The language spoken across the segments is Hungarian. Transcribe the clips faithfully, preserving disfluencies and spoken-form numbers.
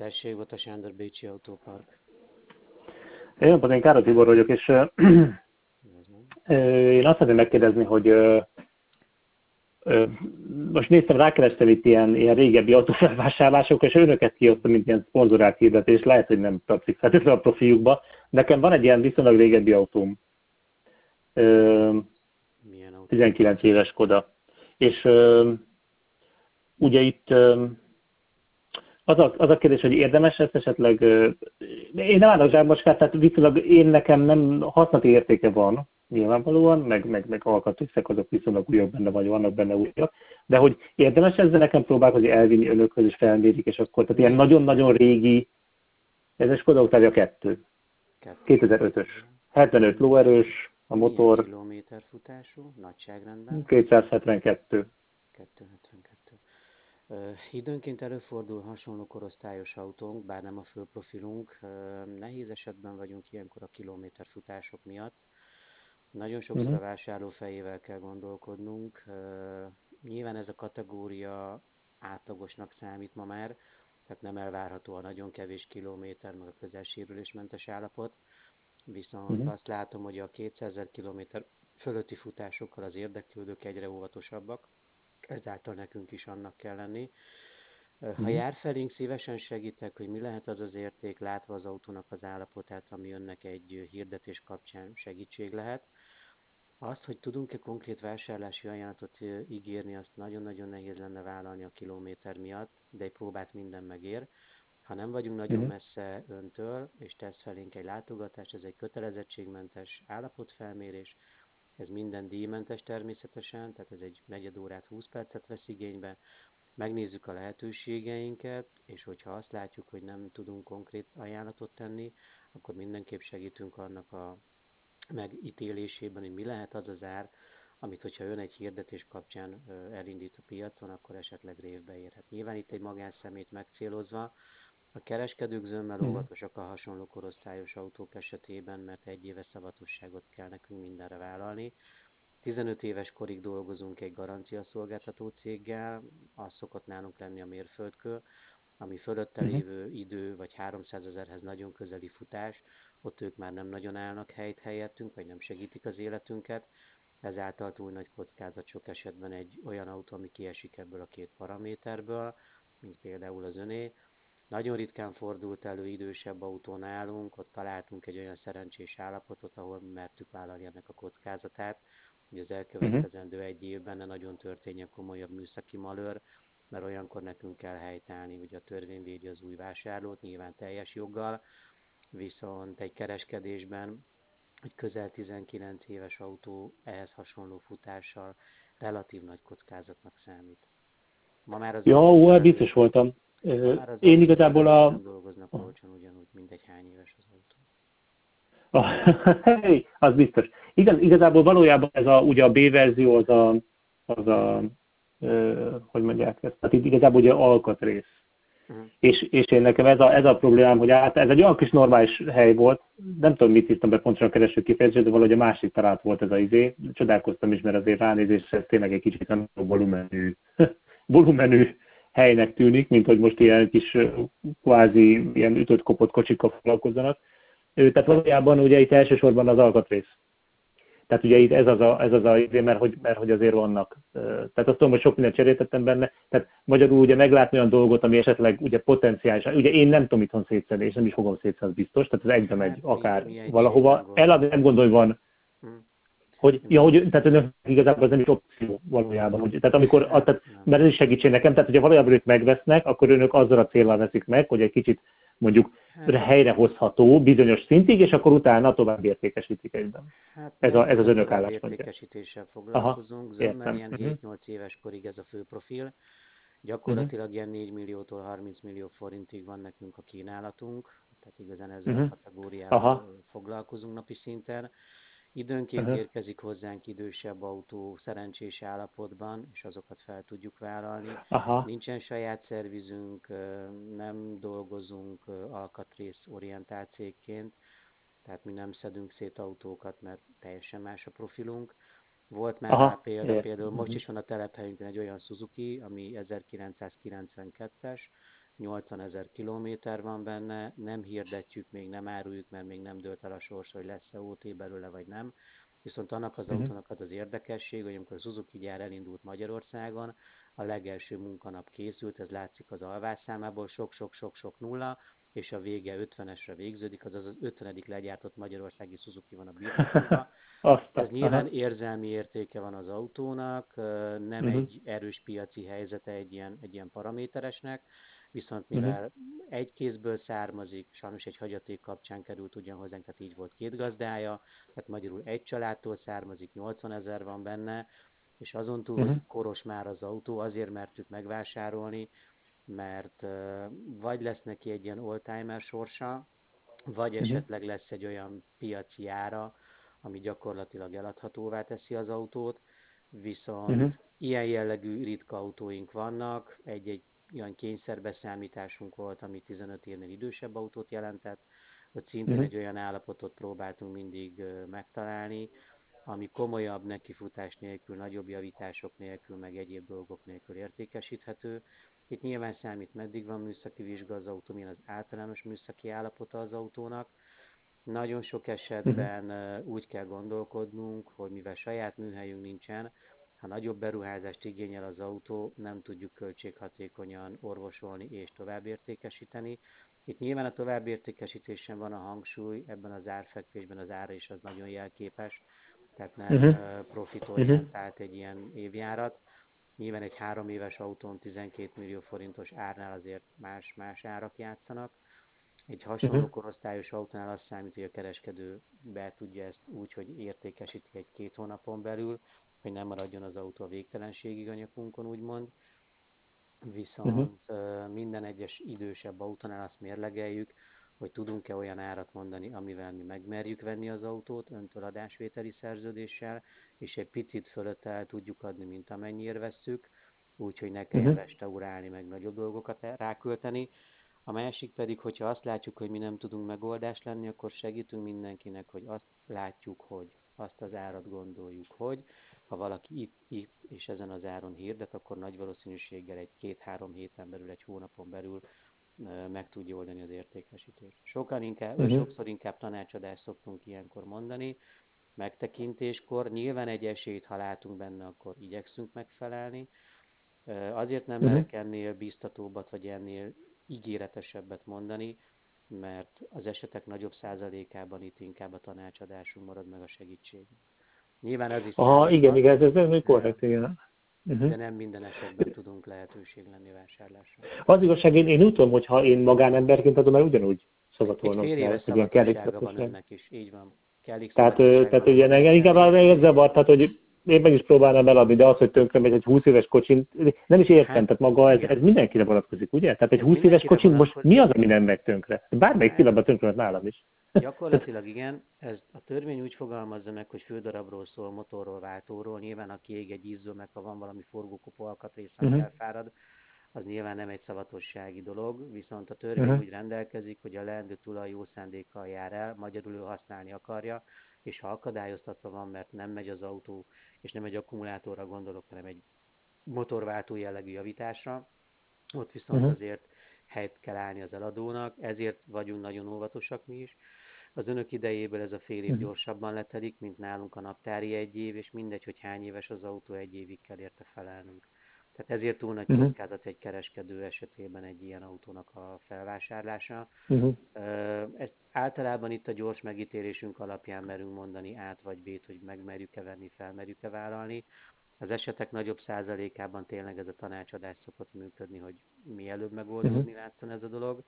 Tessék, Bota Sándor, Bécsi Autópark. Én napot, én Károly Tibor vagyok, és ö, Ez meg. ö, én azt szeretném megkérdezni, hogy ö, ö, most néztem, rákerestem itt ilyen, ilyen régebbi autófelvásárlásokra, és önöket kihoztam, mint ilyen szponzorált hirdetés, lehet, hogy nem tetszik feltétlenül a profiukba. Nekem van egy ilyen viszonylag régebbi autóm, ö, Milyen autó? tizenkilenc éves Skoda. És ö, ugye itt ö, az a, az a kérdés, hogy érdemes ezt esetleg, ö, én nem állok zsákmacskát, tehát viszonylag én nekem nem használati értéke van, nyilvánvalóan, meg, meg, meg alkatrészek azok viszonylag újabb benne, vagy vannak benne újak, de hogy érdemes ezzel nekem próbálkozni elvinni önökhöz, és felmérik, és akkor, tehát ilyen Milyen nagyon-nagyon modell? régi, ez a Skoda Octavia kettő, Kettő. kétezer-ötös, Igen. hetvenöt lóerős, a Milyen motor kilométer futású? Nagyságrendben? kétszázhetvenkettő. kétszázhetvenkettő. Ö, időnként előfordul hasonló korosztályos autónk, bár nem a fő profilunk. Ö, nehéz esetben vagyunk ilyenkor a kilométer futások miatt. Nagyon sokszor a Uh-huh. vásárló fejével kell gondolkodnunk. Ö, nyilván ez a kategória átlagosnak számít ma már, tehát nem elvárható a nagyon kevés kilométer, meg a közel sérülésmentes állapot. Viszont Uh-huh. azt látom, hogy a kétszázezer kilométer fölötti futásokkal az érdeklődők egyre óvatosabbak, ezáltal nekünk is annak kell lenni. Ha Uh-huh. jár felénk, szívesen segítek, hogy mi lehet az az érték, látva az autónak az állapotát, ami önnek egy hirdetés kapcsán segítség lehet. Azt, hogy tudunk-e konkrét vásárlási ajánlatot ígérni, azt nagyon-nagyon nehéz lenne vállalni a kilométer miatt, de egy próbát minden megér. Ha nem vagyunk nagyon Uh-huh. messze öntől, és tesz felénk egy látogatást, ez egy kötelezettségmentes állapotfelmérés, ez minden díjmentes természetesen, tehát ez egy negyed órát, húsz percet vesz igénybe. Megnézzük a lehetőségeinket, és hogyha azt látjuk, hogy nem tudunk konkrét ajánlatot tenni, akkor mindenképp segítünk annak a megítélésében, hogy mi lehet az az ár, amit hogyha ön egy hirdetés kapcsán elindít a piacon, akkor esetleg révbe érhet. Nyilván itt egy magánszemélyt megcélozva, a kereskedők zömmel Uh-huh. óvatosak a hasonló korosztályos autók esetében, mert egy éves szavatosságot kell nekünk mindenre vállalni. tizenöt éves korig dolgozunk egy garanciaszolgáltató céggel, az szokott nálunk lenni a mérföldkő, ami fölötte Uh-huh. lévő idő vagy háromszázezerhez nagyon közeli futás, ott ők már nem nagyon állnak helyt helyettünk, vagy nem segítik az életünket, ezáltal túl nagy kockázat sok esetben egy olyan autó, ami kiesik ebből a két paraméterből, mint például az öné. Nagyon ritkán fordult elő idősebb autó nálunk, ott találtunk egy olyan szerencsés állapotot, ahol mertük vállalni ennek a kockázatát, hogy az Uh-huh. elkövetkezendő egy évben ne nagyon történjen komolyabb műszaki malőr, mert olyankor nekünk kell helytállni, ugye a törvény védi az új vásárlót, nyilván teljes joggal, viszont egy kereskedésben egy közel tizenkilenc éves autó ehhez hasonló futással relatív nagy kockázatnak számít. Ma már az Ja, ó, hát autóvállalók, biztos voltam. ma Ö, már az Én igazából autóvállalók a, nem dolgoznak olcsón ugyanúgy, mindegy hány éves az autó. a hey, az biztos. Igaz, igazából valójában ez a, ugye a B-verzió az a, az a ö, hogy mondják ezt, tehát itt igazából ugye alkatrész. Uh-huh. És, és én nekem ez a, ez a problémám, hogy át, ez egy olyan kis normális hely volt, nem tudom, mit írtam be pontosan a kereső kifejezést, de valahogy a másik talált volt ez a izé. Csodálkoztam is, mert azért ránézésre ez tényleg egy kicsit nem volumenű, volumenű helynek tűnik, mint hogy most ilyen kis kvázi ilyen ütött-kopott kocsikkal foglalkozzanak. Ő, tehát valójában ugye itt elsősorban az alkatrész. Tehát ugye itt ez az a, ez az a izé, mert hogy, mert hogy azért vannak. Tehát azt tudom, hogy sok mindent cseréltettem benne. Tehát magyarul ugye meglátni olyan dolgot, ami esetleg ugye potenciális. Ugye én nem tudom itthon szétszedni, és nem is fogom szétszedni biztos. Tehát ez egybe megy Hát mi, akár mi egységben valahova. Eladni nem gondolkodunk. gondolj van, Uh-huh. hogy, ja, hogy tehát önök igazából ez nem is opció valójában. Hogy, tehát amikor, a, Hát tehát, nem. mert ez is segítség nekem, tehát hogyha valójában ők megvesznek, akkor önök azzal a céllal veszik meg, hogy egy kicsit mondjuk Hát, helyrehozható bizonyos szintig, és akkor utána tovább értékesítik egyben. hát Ez, nem a, ez csak az a önök álláspontja. továbbértékesítéssel Aha, foglalkozunk, zömmel értem. ilyen Uh-huh. hét-nyolc éves korig ez a fő profil. Uh-huh. Gyakorlatilag ilyen négy milliótól harminc millió forintig van nekünk a kínálatunk, tehát igazán ezzel a Uh-huh. Aha. kategóriával foglalkozunk napi szinten. Időnként Uh-huh. érkezik hozzánk idősebb autó szerencsés állapotban, és azokat fel tudjuk vállalni. Aha. Nincsen saját szervizünk, nem dolgozunk alkatrészorientált cégként, tehát mi nem szedünk szét autókat, mert teljesen más a profilunk. Volt már rá Aha. példa, Értem. például most Uh-huh. is van a telephelyünkön egy olyan Suzuki, ami ezerkilencszázkilencvenkettes, nyolcvanezer kilométer van benne, nem hirdetjük, még nem áruljuk, mert még nem dőlt el a sors, hogy lesz-e ó té belőle, vagy nem. Viszont annak az Uh-huh. autónak az az érdekesség, hogy amikor a Suzuki gyár elindult Magyarországon, a legelső munkanap készült, ez látszik az alvásszámából, sok-sok-sok-sok nulla, és a vége ötvenesre végződik, azaz az ötvenedik legyártott magyarországi Suzuki van a birtokunkban. Ez Aztán, nyilván aha. érzelmi értéke van az autónak, nem Uh-huh. egy erős piaci helyzete egy ilyen, egy ilyen paraméteresnek, viszont Uh-huh. mivel egy kézből származik, sajnos egy hagyaték kapcsán került ugyan hozzánk, tehát így volt két gazdája, tehát magyarul egy családtól származik, nyolcvanezer van benne, és azon túl, Uh-huh. hogy koros már az autó, azért mertük megvásárolni, mert vagy lesz neki egy ilyen oldtimer sorsa, vagy Uh-huh. esetleg lesz egy olyan piaci ára, ami gyakorlatilag eladhatóvá teszi az autót, Uh-huh. viszont ilyen jellegű ritka autóink vannak, egy-egy olyan kényszerbeszámításunk volt, ami tizenöt évnél idősebb autót jelentett, ott szintén Uh-huh. egy olyan állapotot próbáltunk mindig megtalálni, ami komolyabb nekifutás nélkül, nagyobb javítások nélkül, meg egyéb dolgok nélkül értékesíthető. Itt nyilván számít, meddig van műszaki vizsga az autó, milyen az általános műszaki állapota az autónak. Nagyon sok Uh-huh. esetben úgy kell gondolkodnunk, hogy mivel saját műhelyünk nincsen, ha nagyobb beruházást igényel az autó, nem tudjuk költséghatékonyan orvosolni és továbbértékesíteni. Itt nyilván a továbbértékesítésen van a hangsúly, ebben az árfekvésben az ára is az nagyon jelképes, tehát nem Uh-huh. Uh-huh. profitorientált egy ilyen évjárat. Nyilván egy három éves autón tizenkét millió forintos árnál azért más-más árak játszanak. Egy Uh-huh. hasonló korosztályos autónál azt számít, hogy a kereskedő be tudja ezt úgy, hogy értékesíti egy-két hónapon belül, hogy nem maradjon az autó a végtelenségig a nyakunkon, úgymond. Uh-huh. Viszont minden egyes idősebb autónál azt mérlegeljük, hogy tudunk-e olyan árat mondani, amivel mi megmerjük venni az autót öntől adásvételi szerződéssel, és egy picit fölött el tudjuk adni, mint amennyire vesszük, úgyhogy ne kelljen Uh-huh. restaurálni, meg nagyobb dolgokat rákölteni. A másik pedig, hogyha azt látjuk, hogy mi nem tudunk megoldás lenni, akkor segítünk mindenkinek, hogy azt látjuk, hogy azt az árat gondoljuk, hogy ha valaki itt, itt és ezen az áron hirdet, akkor nagy valószínűséggel egy két-három héten belül, egy hónapon belül meg tudja oldani az értékesítést. Sokan inkább, ö, Uh-huh. sokszor inkább tanácsadást szoktunk ilyenkor mondani, megtekintéskor. Nyilván egy esélyt, ha látunk benne, akkor igyekszünk megfelelni. Azért nem Uh-huh. merek ennél biztatóbbat, vagy ennél ígéretesebbet mondani, mert az esetek nagyobb százalékában itt inkább a tanácsadásunk marad meg a segítségünk. Nyilván ez is Aha, igen, számíthat, igen, ez, ez, ez de, korrekt, igen. Uh-huh. de nem minden esetben tudunk lehetőség lenni vásárlásra. Az igazság, én, én úgy tudom, hogy ha én magánemberként adom el, ugyanúgy Egy szavatolnom fél kell, éves hogy ilyen szavatossága van kellékszatosság. önnek is, így van. Kellik Tehát, ö, tehát szavatosságban ugye fog engem inkább eltelni. ez zavar, tehát hogy én meg is próbálnám eladni, de az, hogy tönkre megy egy húsz éves kocsin, nem is értem, Hát tehát maga ez, ez igen, mindenkire vonatkozik, ugye? Tehát egy ez húsz éves mindenkire kocsin most mi az, vonatkozik. ami nem megy tönkre? Bármelyik Hát pillanatban tönkre megy nálam is. Tehát, gyakorlatilag igen, ez a törvény úgy fogalmazza meg, hogy fődarabról szól, motorról, váltóról. Nyilván aki ég egy izzó, meg ha van valami forgókopó alkatrész, ami uh-huh, elfárad, az nyilván nem egy szavatossági dolog, viszont a törvény uh-huh, úgy rendelkezik, hogy a leendő tulaj jó szándékkal jár el, magyarul ő használni akarja, és ha akadályoztatva van, mert nem megy az autó, és nem egy akkumulátorra gondolok, hanem egy motorváltó jellegű javításra, ott viszont uh-huh, azért helyt kell állni az eladónak, ezért vagyunk nagyon óvatosak mi is. Az önök idejéből ez a fél év uh-huh, gyorsabban letelik, mint nálunk a naptári egy év, és mindegy, hogy hány éves az autó, egy évig kell érte felelnünk. Tehát ezért túl nagy uh-huh, kockázat egy kereskedő esetében egy ilyen autónak a felvásárlása. uh-huh, Ezt általában itt a gyors megítélésünk alapján merünk mondani át vagy B-t, hogy megmerjük-e venni, felmerjük-e vállalni. Az esetek nagyobb százalékában tényleg ez a tanácsadás szokott működni, hogy mielőbb uh-huh, megoldódni látszon ez a dolog.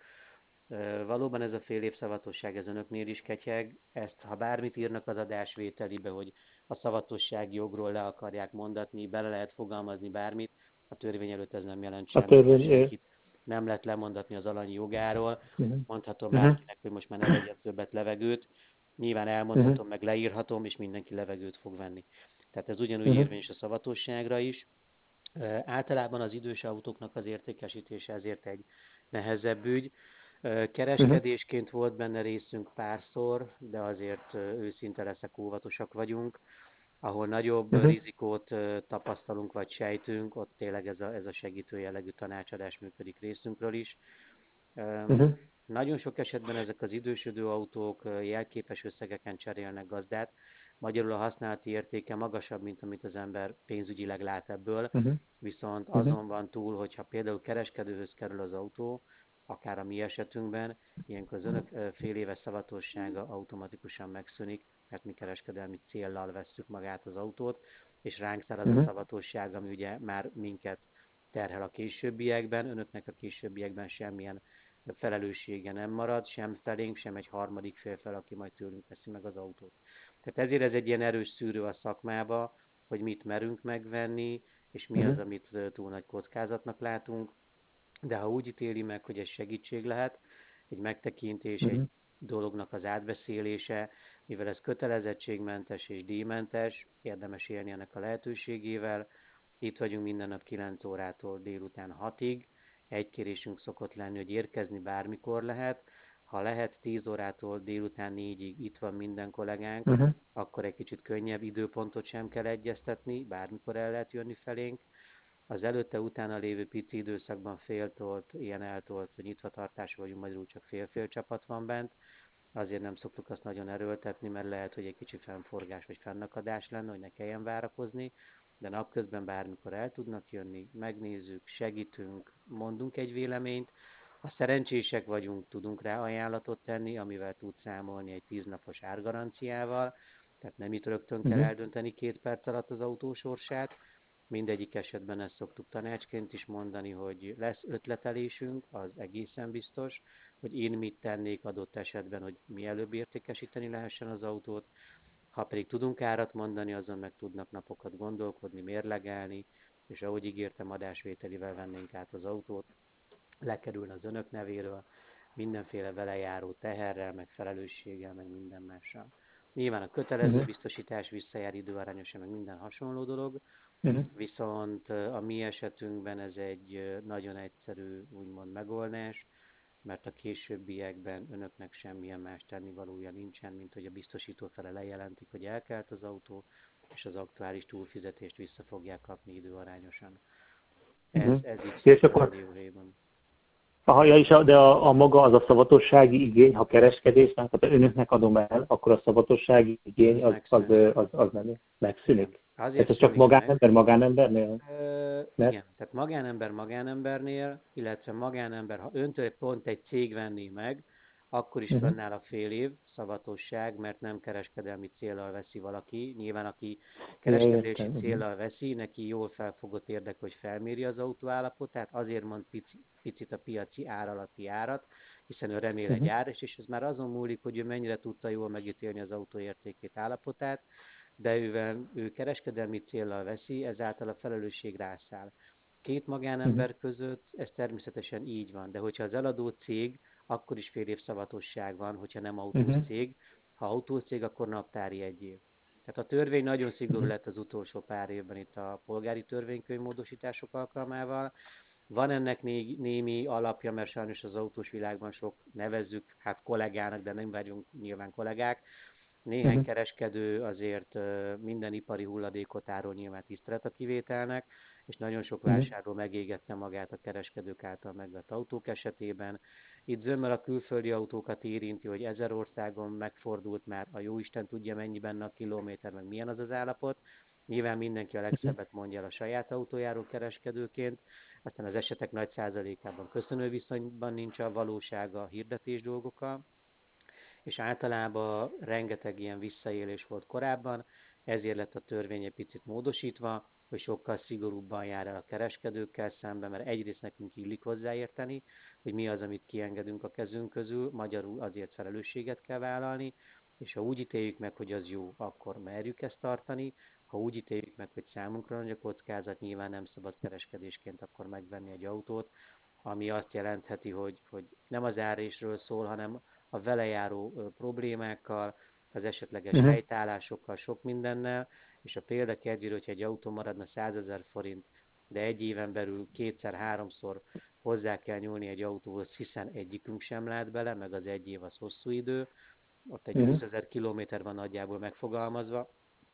Valóban ez a fél év szavatosság ez önöknél is ketyeg. Ezt, ha bármit írnak az adásvételibe, hogy a szavatossági jogról le akarják mondatni, bele lehet fogalmazni bármit, a törvény előtt ez nem jelent a semmit, mert törvény, uh-huh, senkit nem lehet lemondatni az alanyi jogáról. Mondhatom uh-huh, bárkinek, hogy most már ne vegyen többet levegőt. Nyilván uh-huh, elmondhatom, meg leírhatom, és mindenki levegőt fog venni. Tehát ez ugyanúgy uh-huh, érvényes a szavatosságra is. Általában az idős autóknak az értékesítése ezért egy nehezebb ügy. uh-huh, Kereskedésként volt benne részünk párszor, de azért őszinte leszek, óvatosak vagyunk. Ahol nagyobb Uh-huh. rizikót tapasztalunk vagy sejtünk, ott tényleg ez a, ez a segítő jellegű tanácsadás működik részünkről is. Uh-huh. Nagyon sok esetben ezek az idősödő autók jelképes összegeken cserélnek gazdát, magyarul a használati értéke magasabb, mint amit az ember pénzügyileg lát ebből, Uh-huh. viszont Uh-huh. azon van túl, hogyha például kereskedőhöz kerül az autó, akár a mi esetünkben, ilyenkor az önök fél éves szavatossága automatikusan megszűnik, mert mi kereskedelmi céllal vesszük magát az autót, és ránk száll az a Uh-huh. szavatosság, ami ugye már minket terhel a későbbiekben, önöknek a későbbiekben semmilyen felelőssége nem marad, sem felénk, sem egy harmadik fél fel, aki majd tőlünk veszi meg az autót. Tehát ezért ez egy ilyen erős szűrő a szakmába, hogy mit merünk megvenni, és mi az, Uh-huh. amit túl nagy kockázatnak látunk. De ha úgy ítéli meg, hogy ez segítség lehet, egy megtekintés, egy Uh-huh. dolognak az átbeszélése, mivel ez kötelezettségmentes és díjmentes, érdemes élni ennek a lehetőségével. Itt vagyunk minden nap kilenc órától délután hatig. Egy kérésünk szokott lenni, hogy érkezni bármikor lehet. Ha lehet tíz órától délután négyig itt van minden kollégánk, Uh-huh. akkor egy kicsit könnyebb időpontot sem kell egyeztetni, bármikor el lehet jönni felénk. Az előtte-utána lévő pici időszakban féltolt, ilyen eltolt nyitvatartás vagyunk, magyarul csak fél-fél csapat van bent. Azért nem szoktuk azt nagyon erőltetni, mert lehet, hogy egy kicsi fennforgás vagy fennakadás lenne, hogy ne kelljen várakozni, de napközben bármikor el tudnak jönni, megnézzük, segítünk, mondunk egy véleményt. Ha szerencsések vagyunk, tudunk rá ajánlatot tenni, amivel tud számolni egy tíznapos árgaranciával, tehát nem itt rögtön kell Uh-huh. eldönteni két perc alatt az autó sorsát. Mindegyik esetben ezt szoktuk tanácsként is mondani, hogy lesz ötletelésünk, az egészen biztos, hogy én mit tennék adott esetben, hogy mielőbb értékesíteni lehessen az autót. Ha pedig tudunk árat mondani, azon meg tudnak napokat gondolkodni, mérlegelni, és ahogy ígértem, adásvételivel vennénk át az autót, lekerülne az önök nevéről, mindenféle vele járó teherrel, meg felelősséggel, meg minden mással. Nyilván a kötelező Uh-huh. biztosítás visszajár időarányosan, meg minden hasonló dolog, Uh-huh. viszont a mi esetünkben ez egy nagyon egyszerű, úgymond megoldás, mert a későbbiekben önöknek semmilyen más tennivalója nincsen, mint hogy a biztosító fele lejelentik, hogy elkelt az autó, és az aktuális túlfizetést vissza fogják kapni időarányosan. Ez, Uh-huh. ez így És szépen a akkor dióhéjban. aha, ja, is, a- de a, a maga az a szavatossági igény, ha kereskedésnek, tehát önöknek adom el, akkor a szavatossági igény Az az, az, megszűnik. az, az nem Igen. megszűnik. Azért Tehát ez csak szűnik meg. magánember magánembernél? Ö, Mert? igen, tehát magánember magánembernél, illetve magánember, ha öntől pont egy cég venné meg, akkor is Uh-huh. fönnáll a fél év szavatosság, mert nem kereskedelmi céllal veszi valaki. Nyilván, aki Ja, kereskedési értem. Uh-huh. céllal veszi, neki jól felfogott érdek, hogy felméri az autó állapotát, azért mond pici, picit a piaci ár alatti árat, hiszen ő remél egy Uh-huh. áras, és ez már azon múlik, hogy ő mennyire tudta jól megítélni az autó értékét, állapotát, de ővel, ő kereskedelmi céllal veszi, ezáltal a felelősség rászáll. Két Uh-huh. magánember között ez természetesen így van, de hogyha az eladó cég, akkor is fél év szavatosság van, hogyha nem autós Uh-huh. cég. Ha autós cég, akkor naptári egy év. Tehát a törvény nagyon szigorú Uh-huh. lett az utolsó pár évben itt a polgári törvénykönyv módosítások alkalmával. Van ennek né- némi alapja, mert sajnos az autós világban sok, nevezzük hát kollégának, de nem vagyunk nyilván kollégák, néhány Uh-huh. kereskedő azért minden ipari hulladékot árul, nyilván tisztelet a kivételnek, és nagyon sok Uh-huh. vásárló megégette magát a kereskedők által megvett autók esetében. Itt zömmel a külföldi autókat érinti, hogy ezer országon megfordult már, a jóisten tudja mennyi benne a kilométer, meg milyen az az állapot. Nyilván mindenki a legszebbet mondja el a saját autójáról kereskedőként, aztán az esetek nagy százalékában köszönő viszonyban nincs a valósága a hirdetés dolgokkal, és általában rengeteg ilyen visszaélés volt korábban, ezért lett a törvény egy picit módosítva, hogy sokkal szigorúbban jár el a kereskedőkkel szemben, mert egyrészt nekünk illik hozzáérteni, hogy mi az, amit kiengedünk a kezünk közül, magyarul azért felelősséget kell vállalni, és ha úgy ítéljük meg, hogy az jó, akkor merjük ezt tartani, ha úgy ítéljük meg, hogy számunkra nagy a kockázat, nyilván nem szabad kereskedésként akkor megvenni egy autót, ami azt jelentheti, hogy, hogy nem az árésről szól, hanem a vele járó problémákkal, az esetleges Uh-huh. helytállásokkal, sok mindennel, és a példa kedvére, hogyha egy autó maradna százezer forint, de egy éven belül kétszer-háromszor hozzá kell nyúlni egy autóhoz, hiszen egyikünk sem lát bele, meg az egy év az hosszú idő, ott egy Uh-huh. húszezer kilométer van nagyjából megfogalmazva,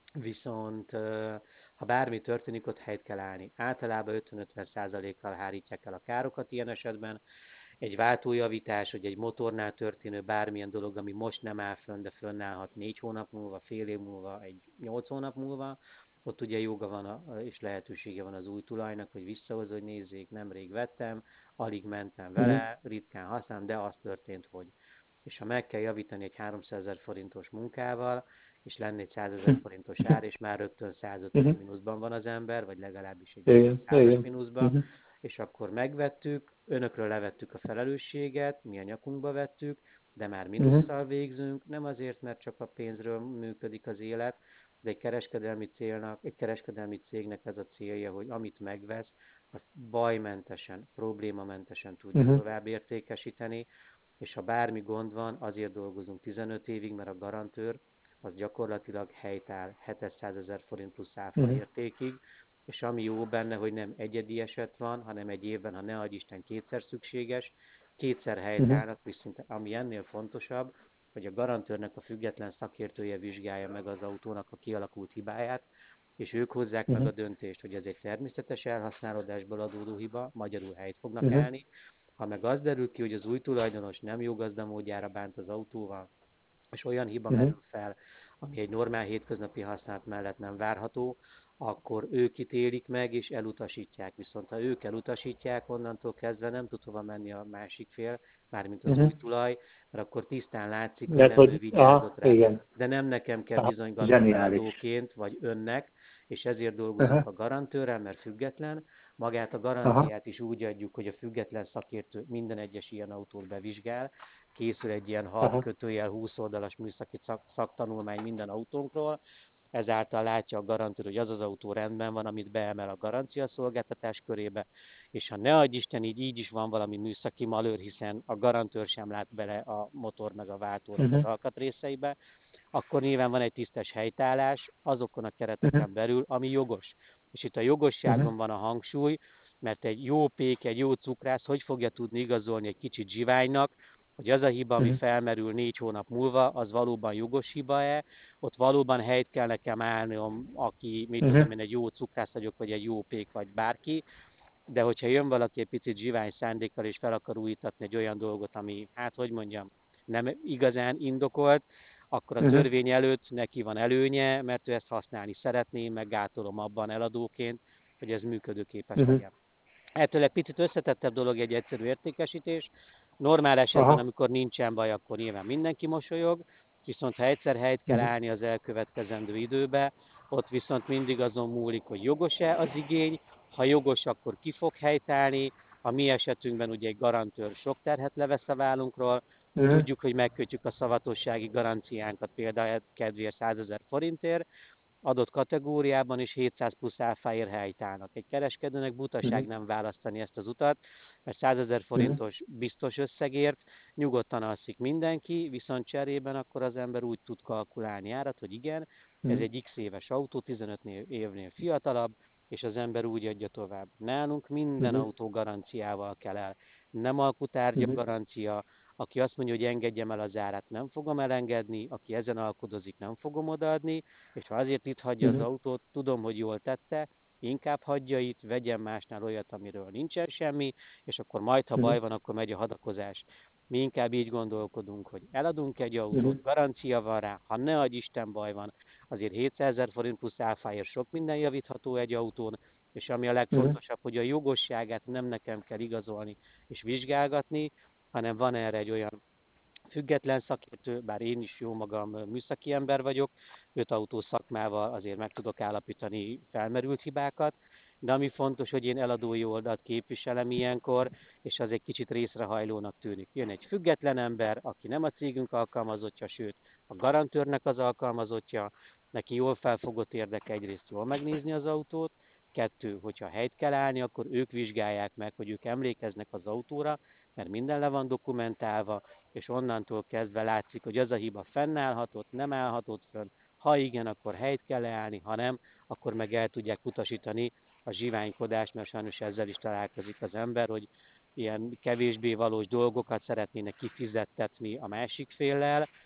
viszont ha bármi történik, ott helyt kell állni. Általában ötven-ötven százalékkal hárítják el a károkat ilyen esetben. Egy váltójavítás, vagy egy motornál történő bármilyen dolog, ami most nem áll fönn, de fönnállhat négy hónap múlva, fél év múlva, egy nyolc hónap múlva, ott ugye joga van a, és lehetősége van az új tulajnak, hogy visszahozza, hogy nézzék, nemrég vettem, alig mentem Uh-huh. vele, ritkán használom, de az történt, hogy. És ha meg kell javítani egy háromszázezer forintos munkával, és lenne egy százezer forintos ár, és már rögtön százötven Uh-huh. mínuszban van az ember, vagy legalábbis egy Igen, százas igen. mínuszban, Uh-huh. és akkor megvettük, önökről levettük a felelősséget, mi a nyakunkba vettük, de már Uh-huh. mínusszal végzünk, nem azért, mert csak a pénzről működik az élet, de egy kereskedelmi célnak, egy kereskedelmi cégnek ez a célja, hogy amit megvesz, azt bajmentesen, problémamentesen tudja Uh-huh. tovább értékesíteni, és ha bármi gond van, azért dolgozunk tizenöt évig, mert a garantőr az gyakorlatilag helytáll hétszázezer forint plusz áfa Uh-huh. értékig, és ami jó benne, hogy nem egyedi eset van, hanem egy évben, ha ne adj Isten, kétszer szükséges, kétszer Uh-huh. helytállnak, viszont ami ennél fontosabb, hogy a garantőrnek a független szakértője vizsgálja meg az autónak a kialakult hibáját, és ők hozzák meg Uh-huh. a döntést, hogy ez egy természetes elhasználódásból adódó hiba, magyarul helyt fognak Uh-huh. állni. Ha meg az derül ki, hogy az új tulajdonos nem jó gazdamódjára bánt az autóval, és olyan hiba Uh-huh. merül fel, ami egy normál hétköznapi használat mellett nem várható, akkor ők ítélik meg és elutasítják. Viszont ha ők elutasítják, onnantól kezdve nem tud hova menni a másik fél, mármint az Uh-huh. új tulaj, mert akkor tisztán látszik, hogy Mert nem ő hogy, vigyázott aha, rá. igen. De nem nekem kell Aha, bizonygatnom zseniális. eladóként, vagy önnek, és ezért dolgozunk Aha, a garantőrrel, mert független. Magát a aha, garanciát is úgy adjuk, hogy a független szakértő minden egyes ilyen autót bevizsgál, készül egy ilyen hat aha. kötőjel húsz oldalas műszaki szak, szaktanulmány minden autónkról, ezáltal látja a garantőr, hogy az az autó rendben van, amit beemel a garancia szolgáltatás körébe, és ha ne adj Isten, így, így is van valami műszaki malőr, hiszen a garantőr sem lát bele a motor meg a váltónak az Uh-huh. alkatrészeibe, akkor nyilván van egy tisztes helytállás azokon a Uh-huh. kereteken belül, ami jogos. És itt a Uh-huh. jogosságon van a hangsúly, mert egy jó pék, egy jó cukrász hogy fogja tudni igazolni egy kicsit zsiványnak, hogy az a hiba, ami Uh-huh. felmerül négy hónap múlva, az valóban jogos hiba-e, ott valóban helyt kell nekem állnom, aki, mit Uh-huh. tudom én, egy jó cukrász vagyok, vagy egy jó pék, vagy bárki, de hogyha jön valaki egy picit zsivány szándékkal, és fel akar újítatni egy olyan dolgot, ami, hát hogy mondjam, nem igazán indokolt, akkor a Uh-huh. törvény előtt neki van előnye, mert ő ezt használni szeretné, meg gátolom abban eladóként, hogy ez működőképes Uh-huh. legyen. Ettől egy picit összetettebb dolog egy egyszerű értékesítés. Normál esetben, Aha. amikor nincsen baj, akkor nyilván mindenki mosolyog, viszont ha egyszer helyt kell Uh-huh. állni az elkövetkezendő időbe, ott viszont mindig azon múlik, hogy jogos-e az igény, ha jogos, akkor ki fog helytállni. A mi esetünkben ugye egy garantőr sok terhet levesz a vállunkról, Uh-huh. tudjuk, hogy megkötjük a szavatossági garanciánkat például kedvéért százezer forintért, adott kategóriában is hétszáz plusz áfáért helytállnak. Egy kereskedőnek butaság Uh-huh. nem választani ezt az utat, mert százezer Uh-huh. forintos biztos összegért nyugodtan alszik mindenki, viszont cserében akkor az ember úgy tud kalkulálni árat, hogy igen, ez Uh-huh. egy x éves autó, tizenöt évnél fiatalabb, és az ember úgy adja tovább. Nálunk minden Uh-huh. autó garanciával kell el. Nem alkutárgya Uh-huh. garancia, aki azt mondja, hogy engedjem el az árát, nem fogom elengedni, aki ezen alkudozik, nem fogom odaadni, és ha azért itt hagyja az Uh-huh. autót, tudom, hogy jól tette, inkább hagyja itt, vegyen másnál olyat, amiről nincsen semmi, és akkor majd, ha baj Uh-huh. van, akkor megy a hadakozás. Mi inkább így gondolkodunk, hogy eladunk egy Uh-huh. autót, garancia van rá, ha ne adj Isten baj van, azért hétszázezer forint plusz áfáért sok minden javítható egy autón, és ami a Uh-huh. legfontosabb, hogy a jogosságát nem nekem kell igazolni és vizsgálgatni, hanem van erre egy olyan független szakértő, bár én is jó magam műszaki ember vagyok, öt autó szakmával azért meg tudok állapítani felmerült hibákat, de ami fontos, hogy én eladói oldalt képviselem ilyenkor, és az egy kicsit részrehajlónak tűnik. Jön egy független ember, aki nem a cégünk alkalmazottja, sőt a garantőrnek az alkalmazottja, neki jól felfogott érdeke egyrészt jól megnézni az autót, kettő, hogyha helyt kell állni, akkor ők vizsgálják meg, hogy ők emlékeznek az autóra, mert minden le van dokumentálva, és onnantól kezdve látszik, hogy az a hiba fennállhatott, nem állhatott fönn, ha igen, akkor helyt kell leállni, ha nem, akkor meg el tudják utasítani a zsiványkodást, mert sajnos ezzel is találkozik az ember, hogy ilyen kevésbé valós dolgokat szeretnének kifizettetni a másik féllel,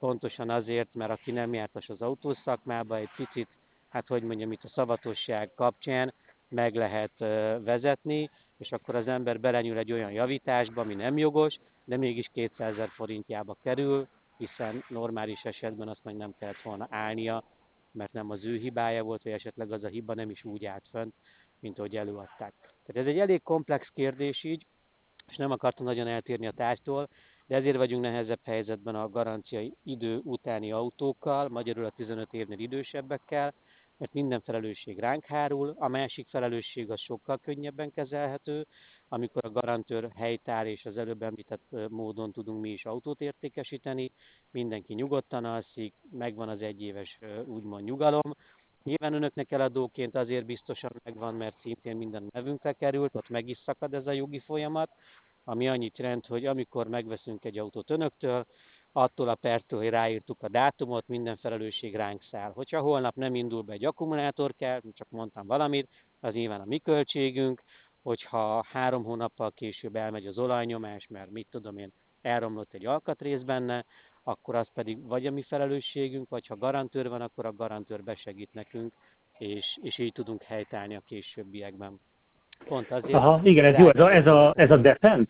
pontosan azért, mert aki nem jártas az autószakmába, egy picit, hát hogy mondjam, itt a szavatosság kapcsán meg lehet vezetni, és akkor az ember belenyúl egy olyan javításba, ami nem jogos, de mégis kétszázezer forintjába kerül, hiszen normális esetben azt meg nem kellett volna állnia, mert nem az ő hibája volt, vagy esetleg az a hiba nem is úgy állt fönt, mint ahogy előadták. Tehát ez egy elég komplex kérdés így, és nem akartam nagyon eltérni a tárgytól, de ezért vagyunk nehezebb helyzetben a garancia idő utáni autókkal, magyarul a tizenöt évnél idősebbekkel, mert minden felelősség ránk hárul, a másik felelősség az sokkal könnyebben kezelhető, amikor a garantőr helytáll és az előbb említett módon tudunk mi is autót értékesíteni, mindenki nyugodtan alszik, megvan az egyéves úgymond nyugalom. Nyilván önöknek eladóként azért biztosan megvan, mert szintén minden nevünkre került, ott meg is szakad ez a jogi folyamat, ami annyit jelent, hogy amikor megveszünk egy autót önöktől, attól a perctől, hogy ráírtuk a dátumot, minden felelősség ránk száll. Hogyha holnap nem indul be egy akkumulátor kell, csak mondtam valamit, az nyilván a mi költségünk, hogyha három hónappal később elmegy az olajnyomás, mert mit tudom én, elromlott egy alkatrész benne, akkor az pedig vagy a mi felelősségünk, vagy ha garantőr van, akkor a garantőr besegít nekünk, és, és így tudunk helytállni a későbbiekben. Pont azért. Aha, igen, ez jó, ez a, ez a, ez a Defend?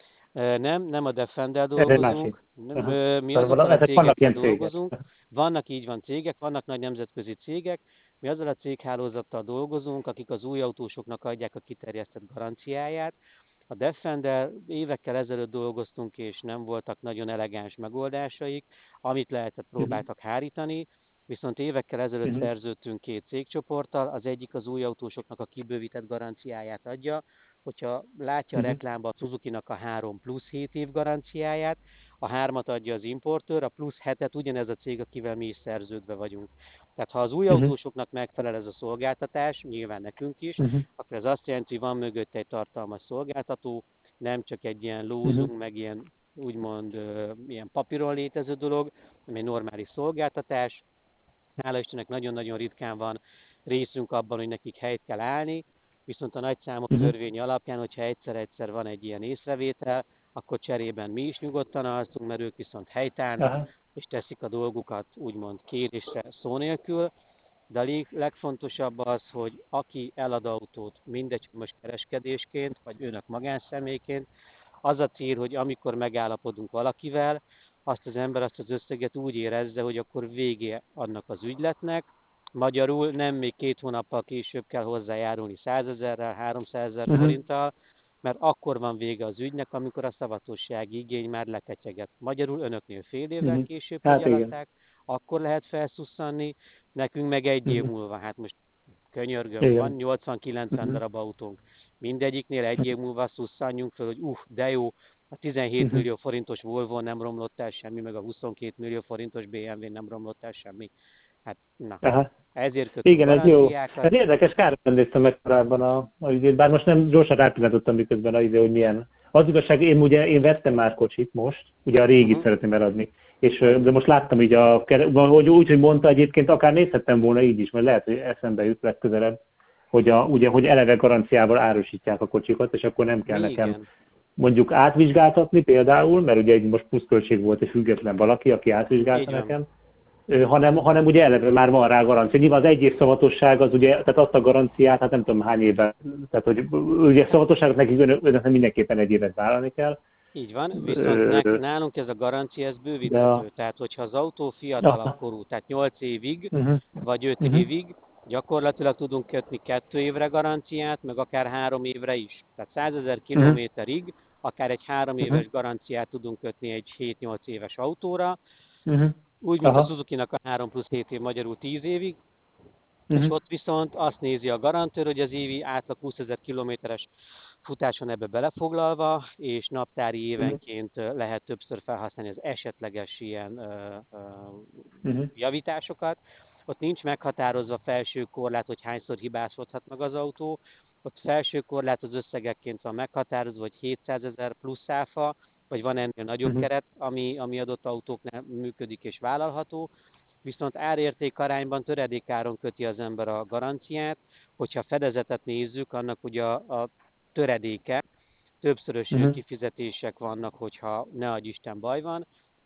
Nem, nem a Defend-del Ez egy másik. dolgozunk, Aha. mi Szóval azokkal a ezek vannak cégekkel ilyen cégek. dolgozunk, vannak így van cégek, vannak nagy nemzetközi cégek, mi azzal a céghálózattal dolgozunk, akik az új autósoknak adják a kiterjesztett garanciáját. A Defend-del évekkel ezelőtt dolgoztunk, és nem voltak nagyon elegáns megoldásaik, amit lehetett próbáltak hárítani, viszont évekkel ezelőtt Uh-huh. szerződtünk két cégcsoporttal, az egyik az új autósoknak a kibővített garanciáját adja, hogyha látja a Uh-huh. reklámban a Suzuki-nak a három plusz hét év garanciáját, a hármat adja az importőr, a plusz hetet ugyanez a cég, akivel mi is szerződve vagyunk. Tehát ha az új Uh-huh. autósoknak megfelel ez a szolgáltatás, nyilván nekünk is, Uh-huh. akkor ez azt jelenti, hogy van mögött egy tartalmas szolgáltató, nem csak egy ilyen lózunk, Uh-huh. meg ilyen úgymond uh, ilyen papíron létező dolog, hanem egy normális szolgáltatás. Hála Istennek nagyon-nagyon ritkán van részünk abban, hogy nekik helyt kell állni, viszont a nagyszámok Uh-huh. törvény alapján, hogyha egyszer-egyszer van egy ilyen észrevétel, akkor cserében mi is nyugodtan alszunk, mert ők viszont helytállnak, Aha. és teszik a dolgukat úgymond kérésre szó nélkül. De a legfontosabb az, hogy aki elad autót, mindegy, most kereskedésként, vagy önök magánszemélyként, az a cél, hogy amikor megállapodunk valakivel, azt az ember azt az összeget úgy érezze, hogy akkor vége annak az ügyletnek. Magyarul nem még két hónappal később kell hozzájárulni százezerrel, háromszázezer Uh-huh. forinttal, mert akkor van vége az ügynek, amikor a szavatossági igény már lekecseget. Magyarul önöknél fél évvel Uh-huh. később Hát igen. figyelettek, akkor lehet felszusszanni, nekünk meg egy év Uh-huh. múlva. Hát most könyörgöm, Igen. van nyolcvan-kilencven Uh-huh. darab autónk. Mindegyiknél egy év múlva szusszanjunk fel, hogy uff, de jó, a tizenhét Uh-huh. millió forintos Volvo nem romlott el semmi, meg a huszonkét millió forintos bé em vé nem romlott el semmi. Hát na, Aha. ezért kötünk Igen, ez jó. garanciákat. Ez érdekes, kár, nem néztem meg korábban a, a ügyét, bár most nem gyorsan rápillantottam miközben a idő, hogy milyen. Az igazság, én ugye, én vettem már kocsit most, ugye a régit Uh-huh. szeretném eladni, és de most láttam így a, hogy úgy, hogy mondta egyébként, akár nézhettem volna így is, mert lehet, hogy eszembe jut legközelebb, hogy, a, ugye, hogy eleve garanciával árusítják a kocsikat, és akkor nem kell nekem Igen. mondjuk átvizsgáltatni például, mert ugye egy most pluszköltség volt egy független valaki, aki átvizsgálta nekem, hanem, hanem ugye eleve már van rá garancia. Nyilván az egy év szavatosság az ugye, tehát azt a garanciát, hát nem tudom hány évben, tehát hogy ugye szavatosságot nekik önöknek mindenképpen egy évet vállalni kell. Így van, viszont Ö... nálunk ez a garancia, ez bővíthető. A... Tehát, hogyha az autó fiatalabb korú, tehát nyolc évig, uh-huh. vagy öt uh-huh. évig, gyakorlatilag tudunk kötni kettő évre garanciát, meg akár három évre is. Tehát százezer kilométerig, uh-huh. akár egy három éves uh-huh. garanciát tudunk kötni egy hét-nyolc éves autóra, uh-huh. úgy, mint Aha. a Suzuki-nak a három plusz hét év, magyarul tíz évig, uh-huh. és ott viszont azt nézi a garantőr, hogy az évi átlag húszezer kilométeres futáson ebbe belefoglalva, és naptári évenként uh-huh. lehet többször felhasználni az esetleges ilyen uh, uh, uh-huh. javításokat. Ott nincs meghatározva felső korlát, hogy hányszor hibásodhat meg az autó. Ott felső korlát az összegekként van meghatározva, hogy hétszázezer plusz áfa, vagy van ennél nagyobb uh-huh. keret, ami, ami adott autóknál működik és vállalható. Viszont árérték arányban töredékáron köti az ember a garanciát. Hogyha fedezetet nézzük, annak ugye a, a töredéke, többszörös uh-huh. kifizetések vannak, hogyha ne adj Isten baj van.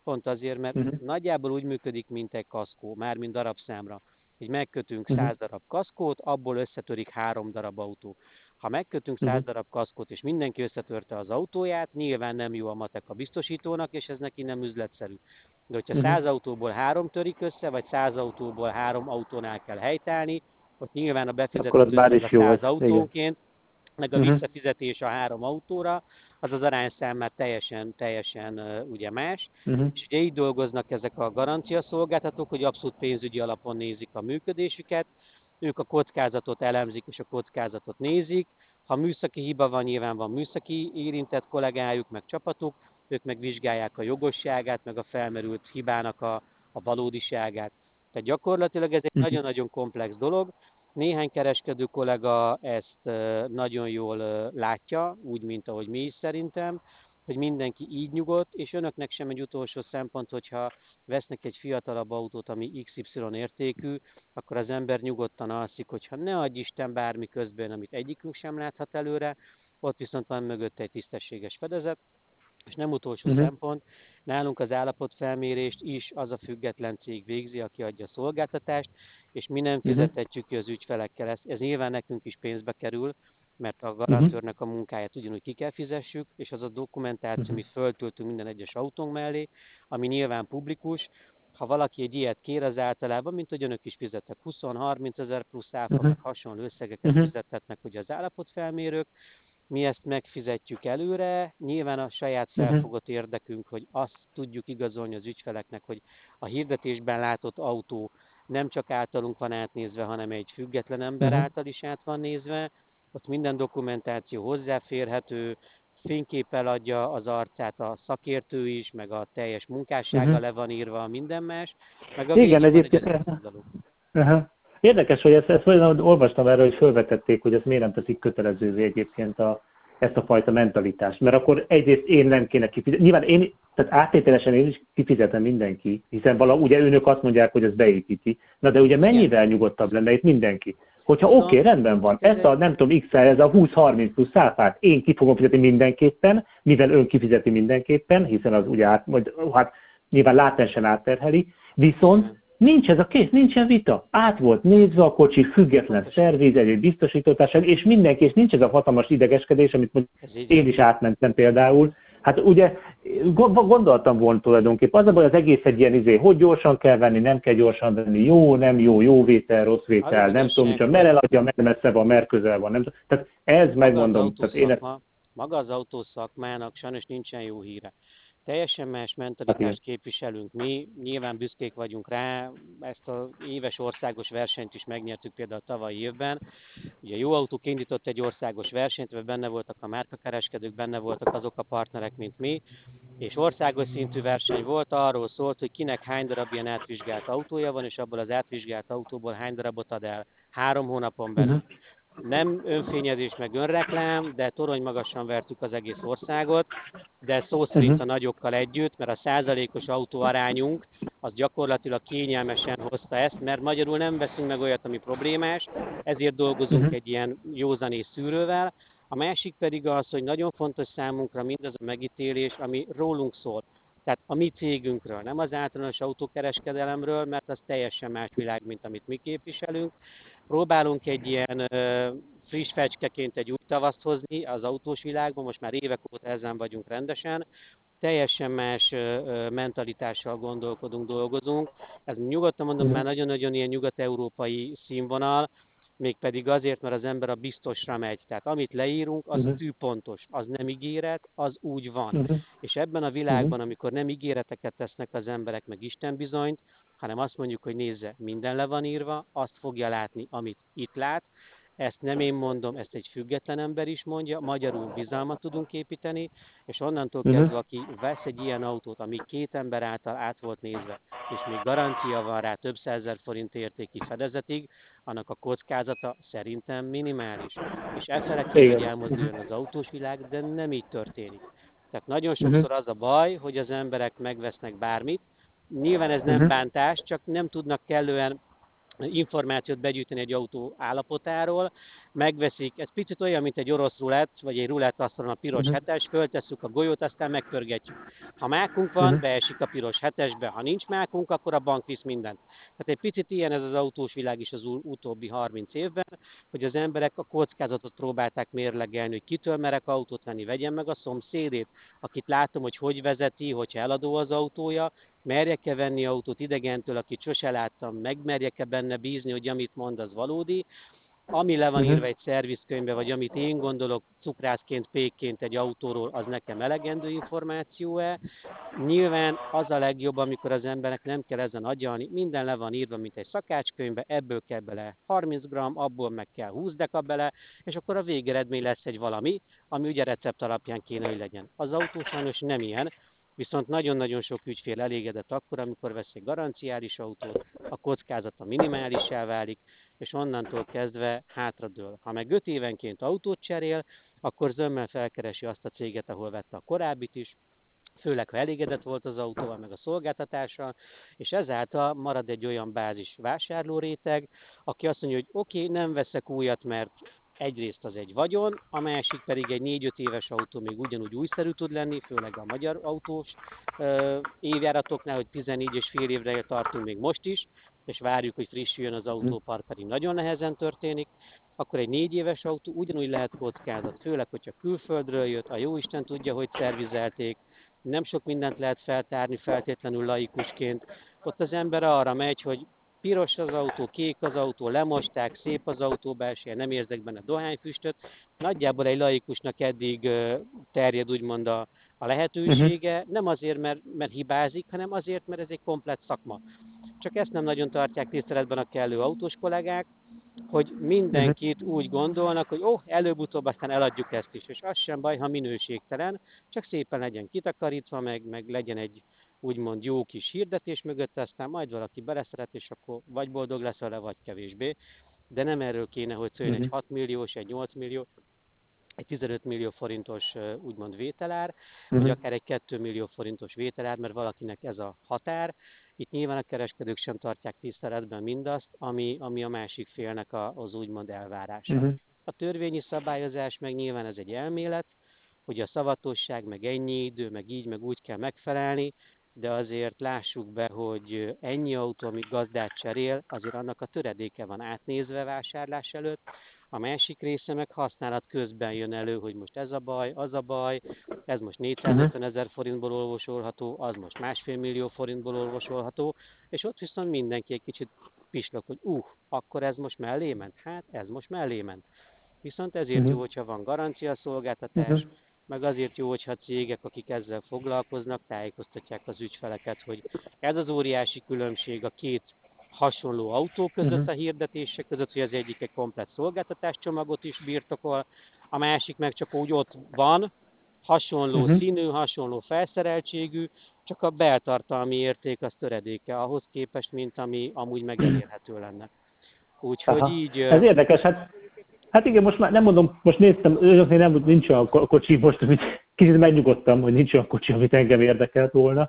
Pont azért, mert Uh-huh. nagyjából úgy működik, mint egy kaszkó, mármint darabszámra. Így megkötünk Uh-huh. száz darab kaszkót, abból összetörik három darab autó. Ha megkötünk száz Uh-huh. darab kaszkót, és mindenki összetörte az autóját, nyilván nem jó a matek a biztosítónak, és ez neki nem üzletszerű. De hogyha Uh-huh. száz autóból három törik össze, vagy száz autóból három autónál kell helytállni, ott nyilván a Akkor befizetett az bár összeg a is jó, az. száz Igen. autónként, meg a Uh-huh. visszafizetés a három autóra, az az arányszám már teljesen, teljesen uh, ugye más. Uh-huh. És ugye így dolgoznak ezek a garanciaszolgáltatók, hogy abszolút pénzügyi alapon nézik a működésüket, ők a kockázatot elemzik és a kockázatot nézik. Ha műszaki hiba van, nyilván van műszaki érintett kollégájuk, meg csapatuk, ők meg vizsgálják a jogosságát, meg a felmerült hibának a, a valódiságát. Tehát gyakorlatilag ez egy Uh-huh. nagyon-nagyon komplex dolog. Néhány kereskedő kollega ezt nagyon jól látja, úgy, mint ahogy mi is szerintem, hogy mindenki így nyugodt, és önöknek sem egy utolsó szempont, hogyha vesznek egy fiatalabb autót, ami iksz ipszilon értékű, akkor az ember nyugodtan alszik, hogyha ne adj Isten bármi közben, amit egyikünk sem láthat előre, ott viszont van mögötte egy tisztességes fedezet. És nem utolsó Uh-huh. szempont, nálunk az állapotfelmérést is az a független cég végzi, aki adja a szolgáltatást, és mi nem Uh-huh. fizetetjük ki az ügyfelekkel ezt. Ez nyilván nekünk is pénzbe kerül, mert a Uh-huh. garantőrnek a munkáját ugyanúgy ki kell fizessük, és az a dokumentáció, Uh-huh. amit föltöltünk minden egyes autónk mellé, ami nyilván publikus, ha valaki egy ilyet kér, az általában, mint hogy önök is fizettek, húsz-harminc ezer plusz áfa, Uh-huh. meg hasonló összegeket Uh-huh. fizettetnek ugye az állapotfelmérők, mi ezt megfizetjük előre, nyilván a saját Uh-huh. felfogott érdekünk, hogy azt tudjuk igazolni az ügyfeleknek, hogy a hirdetésben látott autó nem csak általunk van átnézve, hanem egy független ember Uh-huh. által is át van nézve, ott minden dokumentáció hozzáférhető, fényképpel adja az arcát a szakértő is, meg a teljes munkássága Uh-huh. le van írva, minden más, meg a Igen, végén van egy egyébként. összefoglaló. Uh-huh. Érdekes, hogy ezt, ezt olyan, olvastam erről, hogy felvetették, hogy ezt miért nem teszik kötelezővé egyébként a, ezt a fajta mentalitást. Mert akkor egyrészt én nem kéne kifizetni. Nyilván én, tehát áttételesen én is kifizetem mindenki, hiszen vala, ugye önök azt mondják, hogy ez beépíti. Na de ugye mennyivel nyugodtabb lenne itt mindenki? Hogyha oké, okay, rendben van, ezt a nem tudom, x ez a húsz-harminc plusz száfát én ki fogom fizetni mindenképpen, mivel ön kifizeti mindenképpen, hiszen az ugye át, majd, hát nyilván látensen átterheli, viszont nincs ez a kész, nincsen vita. Át volt nézve a kocsi, független szerviz, egy biztosítótárság, és mindenki, és nincs ez a hatalmas idegeskedés, amit én is átmentem például. Hát ugye gondoltam volna tulajdonképpen, az a baj, az egész egy ilyen izé, hogy gyorsan kell venni, nem kell gyorsan venni, jó, nem jó, jó vétel, rossz vétel, nem tudom, csak merre adja, merre messze van, merre közel van. Nem tudom. Tehát ez maga megmondom. Tehát én ezt... Maga az autószakmának sajnos nincsen jó híre. Teljesen más mentalitást képviselünk mi, nyilván büszkék vagyunk rá, ezt az éves országos versenyt is megnyertük például a tavalyi évben. Ugye Jó Autók indított egy országos versenyt, mert benne voltak a márkakereskedők, benne voltak azok a partnerek, mint mi, és országos szintű verseny volt, arról szólt, hogy kinek hány darab ilyen átvizsgált autója van, és abból az átvizsgált autóból hány darabot ad el három hónapon belül. Uh-huh. Nem önfényezés meg önreklám, de torony magasan vertük az egész országot, de szó szerint uh-huh. a nagyokkal együtt, mert a százalékos autóarányunk az gyakorlatilag kényelmesen hozta ezt, mert magyarul nem veszünk meg olyat, ami problémás, ezért dolgozunk uh-huh. egy ilyen józanész szűrővel. A másik pedig az, hogy nagyon fontos számunkra mindaz a megítélés, ami rólunk szól. Tehát a mi cégünkről, nem az általános autókereskedelemről, mert az teljesen más világ, mint amit mi képviselünk. Próbálunk egy ilyen ö, friss fecskeként egy új tavaszt hozni az autós világban, most már évek óta ezen vagyunk rendesen. Teljesen más ö, ö, mentalitással gondolkodunk, dolgozunk. Ez nyugodtan mondom, már nagyon-nagyon ilyen nyugat-európai színvonal, mégpedig azért, mert az ember a biztosra megy. Tehát amit leírunk, az uh-huh. tűpontos, az nem ígéret, az úgy van. Uh-huh. És ebben a világban, amikor nem ígéreteket tesznek az emberek, meg Isten bizonyt, hanem azt mondjuk, hogy nézze, minden le van írva, azt fogja látni, amit itt lát. Ezt nem én mondom, ezt egy független ember is mondja, magyarul bizalmat tudunk építeni, és onnantól uh-huh. kezdve, aki vesz egy ilyen autót, ami két ember által át volt nézve, és még garancia van rá több százezer forint értéki fedezetig, annak a kockázata szerintem minimális. És efele kell, hogy elmozduljon az autós világ, de nem így történik. Tehát nagyon sokszor az a baj, hogy az emberek megvesznek bármit, nyilván ez nem uh-huh. bántás, csak nem tudnak kellően információt begyűjteni egy autó állapotáról, megveszik, ez picit olyan, mint egy orosz rulett, vagy egy rulett asztalon a piros Uh-huh. hetes, föltesszük a golyót, aztán megpörgetjük. Ha mákunk van, Uh-huh. beesik a piros hetesbe, ha nincs mákunk, akkor a bank visz mindent. Tehát egy picit ilyen ez az autós világ is az utóbbi harminc évben, hogy az emberek a kockázatot próbálták mérlegelni, hogy kitől merek autót venni, vegyem meg a szomszédét, akit látom, hogy hogy vezeti, hogyha eladó az autója, merjek-e venni autót idegentől, akit sose láttam, megmerjek-e benne bízni, hogy amit mond, az valódi. Ami le van Uh-huh. írva egy szervizkönyvbe, vagy amit én gondolok cukrászként, pékként egy autóról, az nekem elegendő információ-e. Nyilván az a legjobb, amikor az emberek nem kell ezen agyalni, minden le van írva, mint egy szakácskönyvbe, ebből kell bele harminc gramm, abból meg kell húsz deka bele, és akkor a végeredmény lesz egy valami, ami ugye recept alapján kéne, hogy legyen. Az autó sajnos nem ilyen, viszont nagyon-nagyon sok ügyfél elégedett akkor, amikor vesz egy garanciális autót, a kockázata minimálissá válik, és onnantól kezdve hátradől. Ha meg öt évenként autót cserél, akkor zömmel felkeresi azt a céget, ahol vette a korábbit is, főleg ha elégedett volt az autóval, meg a szolgáltatással, és ezáltal marad egy olyan bázis vásárlóréteg, aki azt mondja, hogy oké, okay, nem veszek újat, mert egyrészt az egy vagyon, a másik pedig egy négy-öt éves autó még ugyanúgy újszerű tud lenni, főleg a magyar autós ö, évjáratoknál, hogy tizennégy és fél évre tartunk még most is, és várjuk, hogy frissüljön az autópark, pedig nagyon nehezen történik, akkor egy négy éves autó ugyanúgy lehet kockázat, főleg, hogyha külföldről jött, a jóisten tudja, hogy szervizelték, nem sok mindent lehet feltárni feltétlenül laikusként. Ott az ember arra megy, hogy piros az autó, kék az autó, lemosták, szép az autó belsője, nem érzek benne dohányfüstöt. Nagyjából egy laikusnak eddig terjed úgymond a, a lehetősége, uh-huh. nem azért, mert, mert hibázik, hanem azért, mert ez egy komplett szakma. Csak ezt nem nagyon tartják tiszteletben a kellő autós kollégák, hogy mindenkit uh-huh. úgy gondolnak, hogy ó, oh, előbb-utóbb aztán eladjuk ezt is, és az sem baj, ha minőségtelen, csak szépen legyen kitakarítva, meg, meg legyen egy úgymond jó kis hirdetés mögött, aztán majd valaki beleszeret, és akkor vagy boldog lesz vele, vagy kevésbé. De nem erről kéne, hogy szóljon uh-huh. egy hat milliós, egy nyolc millió, egy tizenöt millió forintos úgymond vételár, uh-huh. vagy akár egy két millió forintos vételár, mert valakinek ez a határ. Itt nyilván a kereskedők sem tartják tiszteletben mindazt, ami, ami a másik félnek a, az úgymond elvárása. Uh-huh. A törvényi szabályozás meg nyilván ez egy elmélet, hogy a szavatosság, meg ennyi idő, meg így, meg úgy kell megfelelni, de azért lássuk be, hogy ennyi autó, amit gazdát cserél, azért annak a töredéke van átnézve vásárlás előtt, a másik része meg használat közben jön elő, hogy most ez a baj, az a baj, ez most négyszázötven ezer forintból olvasolható, az most másfél millió forintból olvasolható, és ott viszont mindenki egy kicsit pislog, hogy uh, akkor ez most mellé ment? Hát ez most mellé ment. Viszont ezért uh-huh. jó, hogyha van garanciaszolgáltatás, uh-huh. meg azért jó, hogyha cégek, akik ezzel foglalkoznak, tájékoztatják az ügyfeleket, hogy ez az óriási különbség a két hasonló autó között, uh-huh. a hirdetések között, hogy az egyik egy komplett szolgáltatáscsomagot is birtokol, a másik meg csak úgy ott van, hasonló uh-huh. színű, hasonló felszereltségű, csak a beltartalmi érték az töredéke ahhoz képest, mint ami amúgy megelérhető lenne. Úgyhogy Aha. így... Ez érdekes, hát, hát igen, most már nem mondom, most néztem, nem, nincs olyan kocsi, most amit kicsit megnyugodtam, hogy nincs olyan kocsi, amit engem érdekelt volna,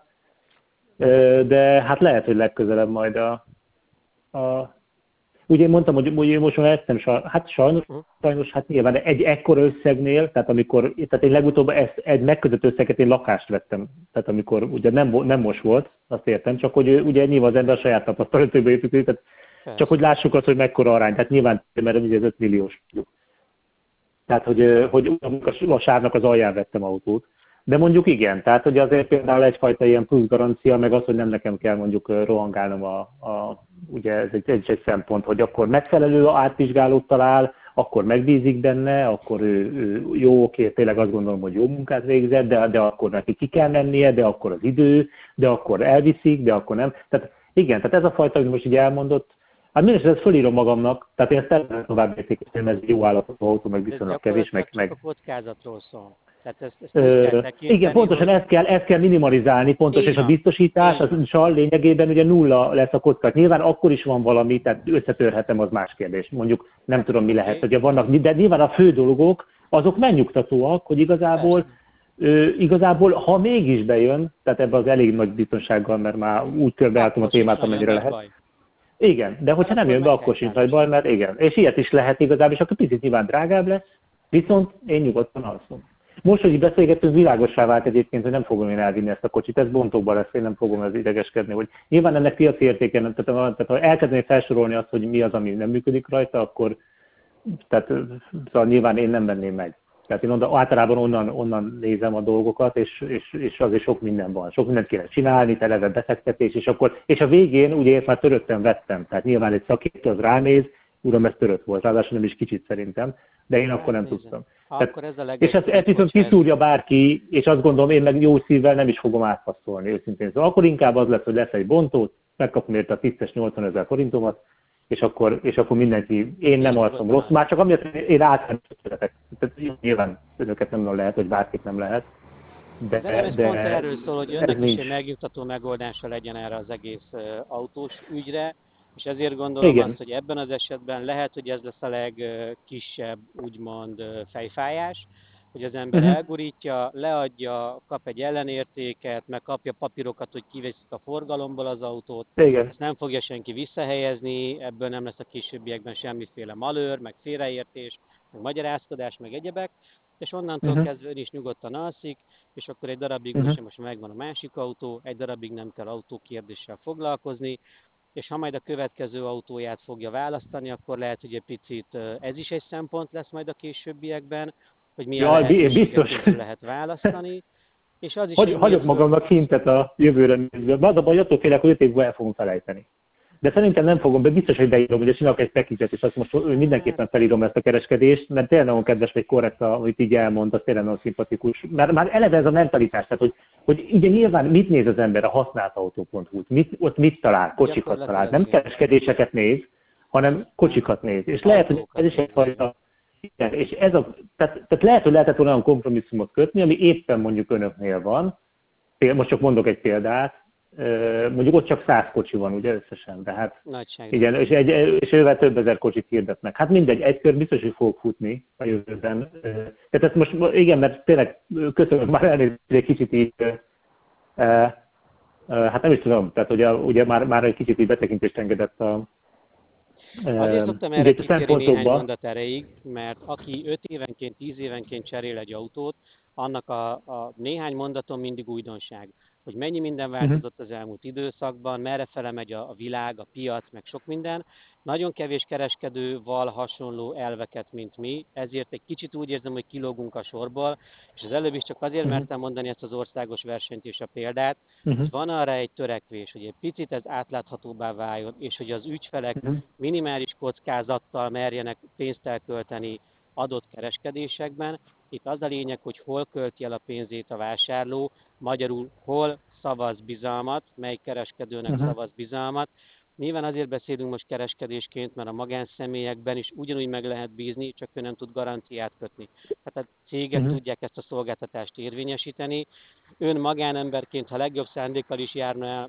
de hát lehet, hogy legközelebb majd a A, ugye én mondtam, hogy, hogy most már ezt nem, hát sajnos, sajnos, hát nyilván egy ekkora összegnél, tehát amikor, tehát én legutóbb ezt, egy megkötött összeget én lakást vettem, tehát amikor ugye nem, nem most volt, azt értem, csak hogy ugye nyilván az ember a saját tapasztalatába építi, tehát Persze. Csak hogy lássuk azt, hogy mekkora arány, tehát nyilván, mert ugye ez öt milliós. Tehát, hogy, hogy a sárnak az alján vettem autót. De mondjuk igen, tehát hogy azért például egyfajta ilyen plusz garancia, meg az, hogy nem nekem kell mondjuk rohangálnom a, a ugye ez egy, egy, egy szempont, hogy akkor megfelelő átvizsgálót talál, akkor megbízik benne, akkor ő, ő jó, oké, tényleg azt gondolom, hogy jó munkát végzett, de, de akkor neki ki kell mennie, de akkor az idő, de akkor elviszik, de akkor nem. Tehát igen, tehát ez a fajta, amit most így elmondott, hát mindesetre ezt fölírom magamnak, tehát én ezt el tovább értékelni, ez jó állapotú autó, meg viszonylag kevés, meg... meg... a kockázatról szól. Tehát ezt, ezt Ö, igen, pontosan hogy... ezt, kell, ezt kell minimalizálni, pontosan, és a biztosítás az lényegében ugye nulla lesz a kockázat. Nyilván akkor is van valami, tehát összetörhetem, az más kérdés. Mondjuk nem tudom, mi lehet, hogy vannak, de nyilván a fő dolgok, azok megnyugtatóak, hogy igazából, ö, igazából, ha mégis bejön, tehát ebbe az elég nagy biztonsággal, mert már úgy körbeálltam a témát, amennyire lehet. Baj. Igen, de hogyha Hát nem akkor jön be, meg kell akkor sincs nagy baj, károsítani. mert igen. És ilyet is lehet igazából, és akkor picit nyilván drágább lesz, viszont én nyugodtan alszom. Most, hogy így beszélgetünk, világossá vált egyébként, hogy nem fogom én elvinni ezt a kocsit, ez bontókban lesz, én nem fogom ez idegeskedni, hogy nyilván ennek piaci értéke nem, tehát, tehát ha elkezdenék felsorolni azt, hogy mi az, ami nem működik rajta, akkor tehát, szóval nyilván én nem venném meg. Tehát én onnan, általában onnan, onnan nézem a dolgokat, és, és, és azért sok minden van. Sok mindent kéne csinálni, televe befektetés, és akkor, és a végén ugye én már töröttem vettem. Tehát nyilván egy szakértő az ránéz, uram, ez törött volt, ráadásul nem is kicsit szerintem, de én akkor Hát nem nézem. tudtam. Tehát, Akkor ez a és ezt, ezt legegyszerűbb, viszont hogyha ez... kiszúrja bárki, és azt gondolom, én meg jó szívvel nem is fogom átpasszolni őszintén. Szóval akkor inkább az lesz, hogy lesz egy bontót, megkapom érte a tisztes nyolcvan ezer forintomat, és akkor, és akkor mindenki, én nem És alszom nyugodtan rossz, már alszik. csak amiatt én általános szeretek. Tehát nyilván önöket nem lehet, vagy bárkit nem lehet, de, De nem, ez de pont erről szól, hogy ez önnek is nincs. egy megnyugtató megoldása legyen erre az egész uh, autós ügyre, és ezért gondolom azt, Igen. hogy ebben az esetben lehet, hogy ez lesz a legkisebb, úgymond uh, fejfájás, hogy az ember Uh-huh. elgurítja, leadja, kap egy ellenértéket, meg kapja papírokat, hogy kiveszik a forgalomból az autót, Igen. ezt nem fogja senki visszahelyezni, ebből nem lesz a későbbiekben semmiféle malőr, meg félreértés, meg magyarázkodás, meg egyebek, és onnantól Uh-huh. kezdve ön is nyugodtan alszik, és akkor egy darabig Uh-huh. most, most megvan a másik autó, egy darabig nem kell autókérdéssel foglalkozni, és ha majd a következő autóját fogja választani, akkor lehet, hogy egy picit ez is egy szempont lesz majd a későbbiekben, hogy milyen Jaj, bi- lehetőségek biztos. közül lehet választani, és az is Hagy, egy hagyok mélyföld... magamnak hintet a jövőre nézve. Az a baj, attól félek, hogy öt évben el fogom felejteni. De szerintem nem fogom, de biztos, hogy beírom, hogy csinálok egy package-et, és azt most Hát, mindenképpen felírom ezt a kereskedést, mert tényleg nagyon kedves, vagy korrekt, amit így elmond, az tényleg nagyon szimpatikus. Mert már eleve ez a mentalitás, tehát hogy, hogy ugye nyilván mit néz az ember a használt autó pont hu-t, mit, ott mit talál, kocsikat talál, gyakorlatilag nem igen. kereskedéseket néz, hanem kocsikat néz. És lehet, hogy ez Autókat is néz, így van. egyfajta, igen, és ez a, tehát, tehát lehet, hogy lehetett olyan kompromisszumot kötni, ami éppen mondjuk önöknél van. Most csak mondok egy példát, mondjuk ott csak száz kocsi van ugye összesen, de hát igen, és, egy, és ővel több ezer kocsit hirdetnek. Hát mindegy, egy kör biztos, hogy fog futni a jövőben. Tehát ezt most, igen, mert tényleg köszönöm már elnézést, egy kicsit így, hát nem is tudom, tehát ugye, ugye már, már egy kicsit így betekintést engedett a Azért szoktam erre ugye, kitérni néhány szempontokba. mondat erejéig, mert aki öt évenként, tíz évenként cserél egy autót, annak a, a néhány mondaton mindig újdonság. Hogy mennyi minden Uh-huh. változott az elmúlt időszakban, merre fele megy a, a világ, a piac, meg sok minden. Nagyon kevés kereskedő val hasonló elveket, mint mi, ezért egy kicsit úgy érzem, hogy kilógunk a sorból, és az előbb is csak azért Uh-huh. mertem mondani ezt az országos versenyt és a példát, Uh-huh. hogy van arra egy törekvés, hogy egy picit ez átláthatóbbá váljon, és hogy az ügyfelek Uh-huh. minimális kockázattal merjenek pénzt elkölteni adott kereskedésekben. Itt az a lényeg, hogy hol költi el a pénzét a vásárló, magyarul hol szavaz bizalmat, mely kereskedőnek Uh-huh. szavaz bizalmat. Nyilván azért beszélünk most kereskedésként, mert a magánszemélyekben is ugyanúgy meg lehet bízni, csak ő nem tud garanciát kötni. Tehát a cégek Uh-huh. tudják ezt a szolgáltatást érvényesíteni. Ön magánemberként, ha legjobb szándékkal is járna el,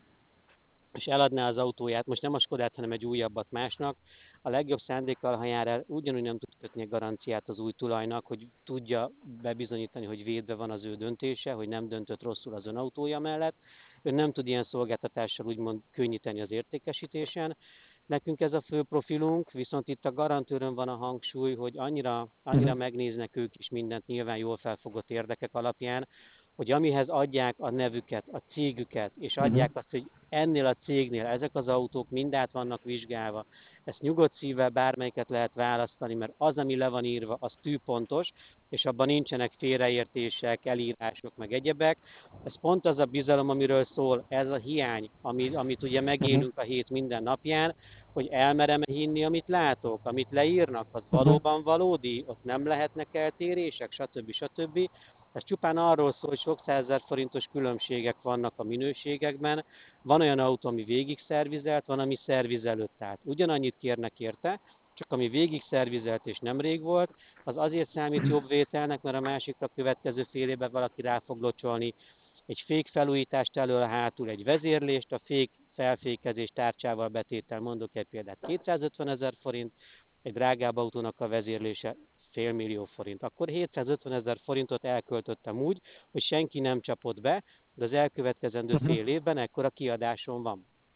és eladná az autóját, most nem a Skodát, hanem egy újabbat másnak, a legjobb szándékkal, ha jár el, ugyanúgy nem tud kötni a garanciát az új tulajnak, hogy tudja bebizonyítani, hogy védve van az ő döntése, hogy nem döntött rosszul az ön autója mellett. Ön nem tud ilyen szolgáltatással úgymond könnyíteni az értékesítésen. Nekünk ez a fő profilunk, viszont itt a garantőrön van a hangsúly, hogy annyira, annyira Uh-huh. megnéznek ők is mindent nyilván jól felfogott érdekek alapján, hogy amihez adják a nevüket, a cégüket, és Uh-huh. adják azt, hogy ennél a cégnél ezek az autók mind át vannak vizsgálva. Ezt nyugodt szívvel bármelyiket lehet választani, mert az, ami le van írva, az tűpontos, és abban nincsenek félreértések, elírások, meg egyebek. Ez pont az a bizalom, amiről szól, ez a hiány, ami, amit ugye Uh-huh. megélünk a hét minden napján, hogy elmerem hinni, amit látok, amit leírnak, az Uh-huh. valóban valódi, ott nem lehetnek eltérések, stb. stb. Ez csupán arról szól, hogy sok százezer forintos különbségek vannak a minőségekben. Van olyan autó, ami végig szervizelt, van, ami szerviz előtt állt. Ugyanannyit kérnek érte, csak ami végig szervizelt és nemrég volt, az azért számít jobb vételnek, mert a másikra következő fél évben valaki rá fog locsolni egy fék felújítást elől hátul, egy vezérlést, a fék felfékezés tárcsával betétel, mondok egy példát, kétszázötven ezer forint, egy drágább autónak a vezérlése fél millió forint. Akkor hétszázötven ezer forintot elköltöttem úgy, hogy senki nem csapott be, de az elkövetkezendő Uh-huh. fél évben ekkora kiadásom van.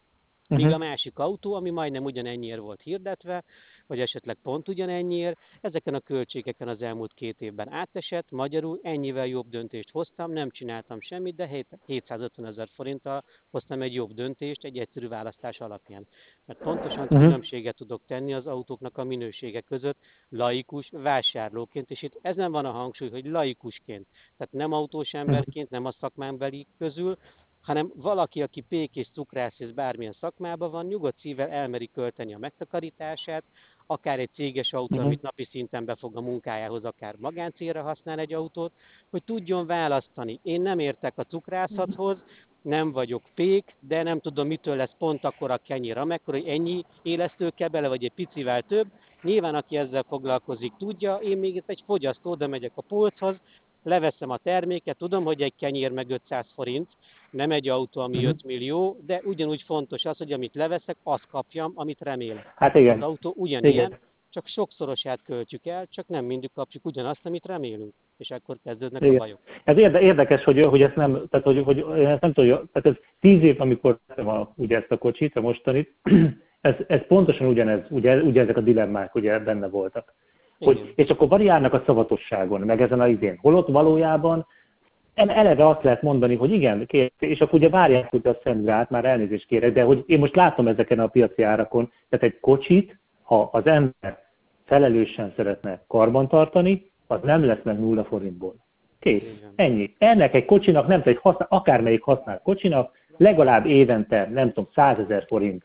Míg uh-huh. a másik autó, ami majdnem ugyanennyiért volt hirdetve, vagy esetleg pont ugyanennyiért, ezeken a költségeken az elmúlt két évben átesett, magyarul ennyivel jobb döntést hoztam, nem csináltam semmit, de hétszázötven ezer forinttal hoztam egy jobb döntést egy egyszerű választás alapján. Mert pontosan Uh-huh. különbséget tudok tenni az autóknak a minősége között laikus vásárlóként, és itt ezen van a hangsúly, hogy laikusként, tehát nem autós emberként, nem a szakmámbeli közül, hanem valaki, aki pék és cukrász és bármilyen szakmában van, nyugodt szívvel elmeri költeni a megtakarítását, akár egy céges autó, uh-huh. amit napi szinten befog a munkájához, akár magáncélra használ egy autót, hogy tudjon választani. Én nem értek a cukrászathoz, nem vagyok pék, de nem tudom, mitől lesz pont akkor a kenyér, amekkor, hogy ennyi élesztő kell bele, vagy egy picivel több. Nyilván, aki ezzel foglalkozik, tudja, én még itt egy fogyasztó, oda megyek a polchoz, leveszem a terméket, tudom, hogy egy kenyér meg ötszáz forint, nem egy autó, ami uh-huh. öt millió, de ugyanúgy fontos az, hogy amit leveszek, azt kapjam, amit remélek. Hát igen. Az autó ugyanilyen, igen. csak sokszorosát költjük el, csak nem mindig kapjuk ugyanazt, amit remélünk. És akkor kezdődnek igen. a bajok. Ez érdekes, hogy, hogy ezt nem, tehát hogy, hogy ezt nem tudom, tehát ez tíz év, amikor van ugye ezt a kocsit, a mostanit, ez, ez pontosan ugyanez, ugye, ugye ezek a dilemmák ugye benne voltak. Hogy, és akkor variálnak a szavatosságon, meg ezen a izén. Holott valójában eleve azt lehet mondani, hogy igen, kér, és akkor ugye várják, hogy a szemgrát, már elnézést kérek, de hogy én most látom ezeken a piaci árakon, tehát egy kocsit, ha az ember felelősen szeretne karbantartani, az nem lesz meg nulla forintból. Kész. Ennyi. Ennek egy kocsinak, nem tudom, egy használ, akármelyik használt kocsinak, legalább évente, nem tudom, százezer forint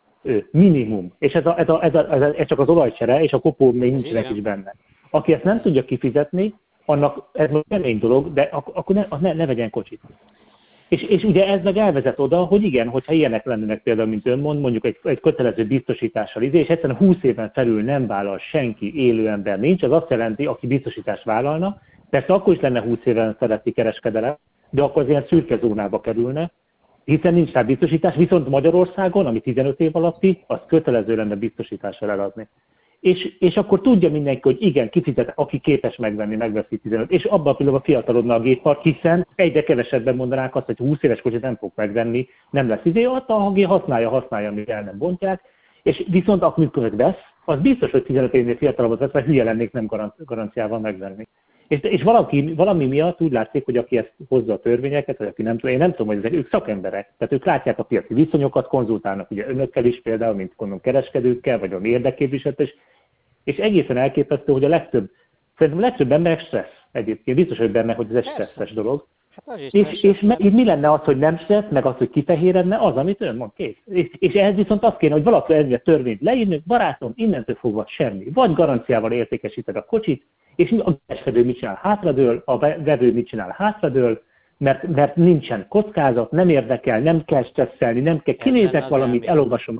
minimum. És ez, a, ez, a, ez, a, ez, a, ez csak az olajcsere, és a kopó még nincsenek is benne. Aki ezt nem tudja kifizetni, annak ez most kemény dolog, de ak- akkor ne, ne, ne vegyen kocsit. És, és ugye ez meg elvezet oda, hogy igen, hogyha ilyenek lennének például, mint ön mond, mondjuk egy, egy kötelező biztosítással, és egyszerűen húsz éven felül nem vállal senki, élő ember nincs, az azt jelenti, aki biztosítást vállalna, persze akkor is lenne húsz éven feletti kereskedelem, de akkor az ilyen szürke zónába kerülne, hiszen nincs rá biztosítás, viszont Magyarországon, ami tizenöt év alatti, az kötelező lenne biztosítással eladni. És, és akkor tudja mindenki, hogy igen, kifizet, aki képes megvenni, megveszi tizenöt, és abban a pillanatban fiatalodna a géppark, hiszen egyre kevesebben mondanák azt, hogy húsz éves kocsit nem fog megvenni, nem lesz idő, azt a hagi használja, használja, amíg el nem bontják, és viszont amikor vesz, az biztos, hogy tizenöt évnél fiatalabbat vesz, mert hülye lennék nem garanciával megvenni. És, és valaki, valami miatt úgy látszik, hogy aki ezt hozza a törvényeket, vagy aki nem tudom, én nem tudom, hogy ezek, ők szakemberek, tehát ők látják a piaci viszonyokat, konzultálnak ugye önökkel is például, mint mondom kereskedőkkel, vagy a érdekképviseletes, és egészen elképesztő, hogy a legtöbb, szerintem a legtöbb emberek stressz egyébként, biztos, hogy benne, hogy ez egy stresszes dolog. Hát és és, és meg, mi lenne az, hogy nem stressz, meg az, hogy kifehéredne, az, amit ön mond, kész. És, és ehhez viszont azt kéne, hogy valaki ezzel törvényt leírni, barátom, innentől fogva semmi. Vagy garanciával értékesíted a kocsit, és a kereskedő mit csinál, hátradől, a vevő mit csinál, hátradől, mert, mert nincsen kockázat, nem érdekel, nem kell stresszelni, nem kell, kinézek valamit, elolvasom.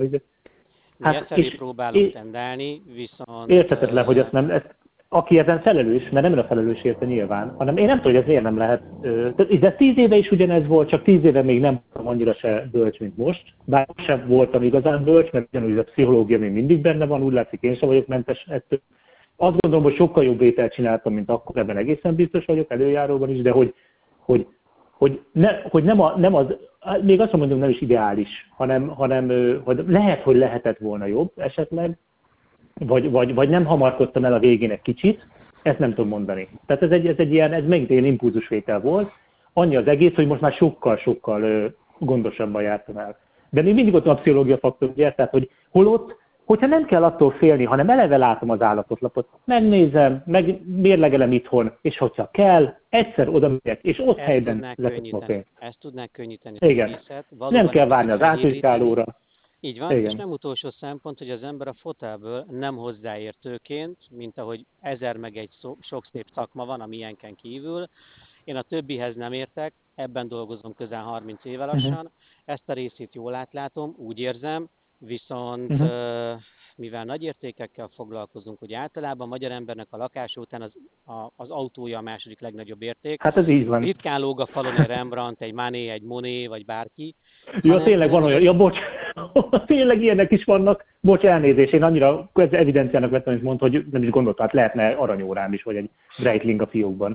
Hát, mi ezt próbálunk tendálni, viszont... Érthetetlen, hogy azt nem, ezt, aki ezen felelős, mert nem a felelős érte nyilván, hanem én nem tudom, hogy ez miért nem lehet. De tíz éve is ugyanez volt, csak tíz éve még nem voltam annyira se bölcs, mint most. Bár sem voltam igazán bölcs, mert ugyanúgy a pszichológia még mindig benne van, úgy látszik, én sem vagyok mentes ettől. Azt gondolom, hogy sokkal jobb ételt csináltam, mint akkor, ebben egészen biztos vagyok, előjáróban is, de hogy, hogy, hogy, ne, hogy nem, a, nem az, még azt mondom, nem is ideális, hanem, hanem hogy lehet, hogy lehetett volna jobb esetleg, vagy, vagy, vagy nem hamarkodtam el a végén egy kicsit, ezt nem tudom mondani. Tehát ez egy, ez egy ilyen, ez megint egy impulzusvétel volt, annyi az egész, hogy most már sokkal-sokkal gondosabban jártam el. De még mindig ott van a pszichológia faktor, ugye, tehát hogy holott, hogyha nem kell attól félni, hanem eleve látom az állapotlapot, megnézem, meg mérlegelem itthon, és hogyha kell, egyszer oda megyek, és ott ezt helyben leszek a pénzt. Ezt tudnák könnyíteni. Igen. Nem kell várni az átvizsgálóra. Így van, igen. És nem utolsó szempont, hogy az ember a fotelből nem hozzáértőként, mint ahogy ezer meg egy szó, sok szép szakma van, ami ilyenken kívül. Én a többihez nem értek, ebben dolgozom közel harminc éve lassan. Uh-huh. Ezt a részét jól átlátom, úgy érzem, viszont uh-huh. mivel nagy értékekkel foglalkozunk, hogy általában a magyar embernek a lakása után az, a, az autója a második legnagyobb érték. Hát ez így van. Ritkán lóg a falon egy Rembrandt, egy Manet, egy Monet, vagy bárki. Ja, tényleg van olyan, ja bocs, tényleg ilyenek is vannak, bocs, elnézés, én annyira evidenciának vettem, hogy mondta, hogy nem is gondoltam, hát lehetne aranyórám is, vagy egy Breitling a fiókban.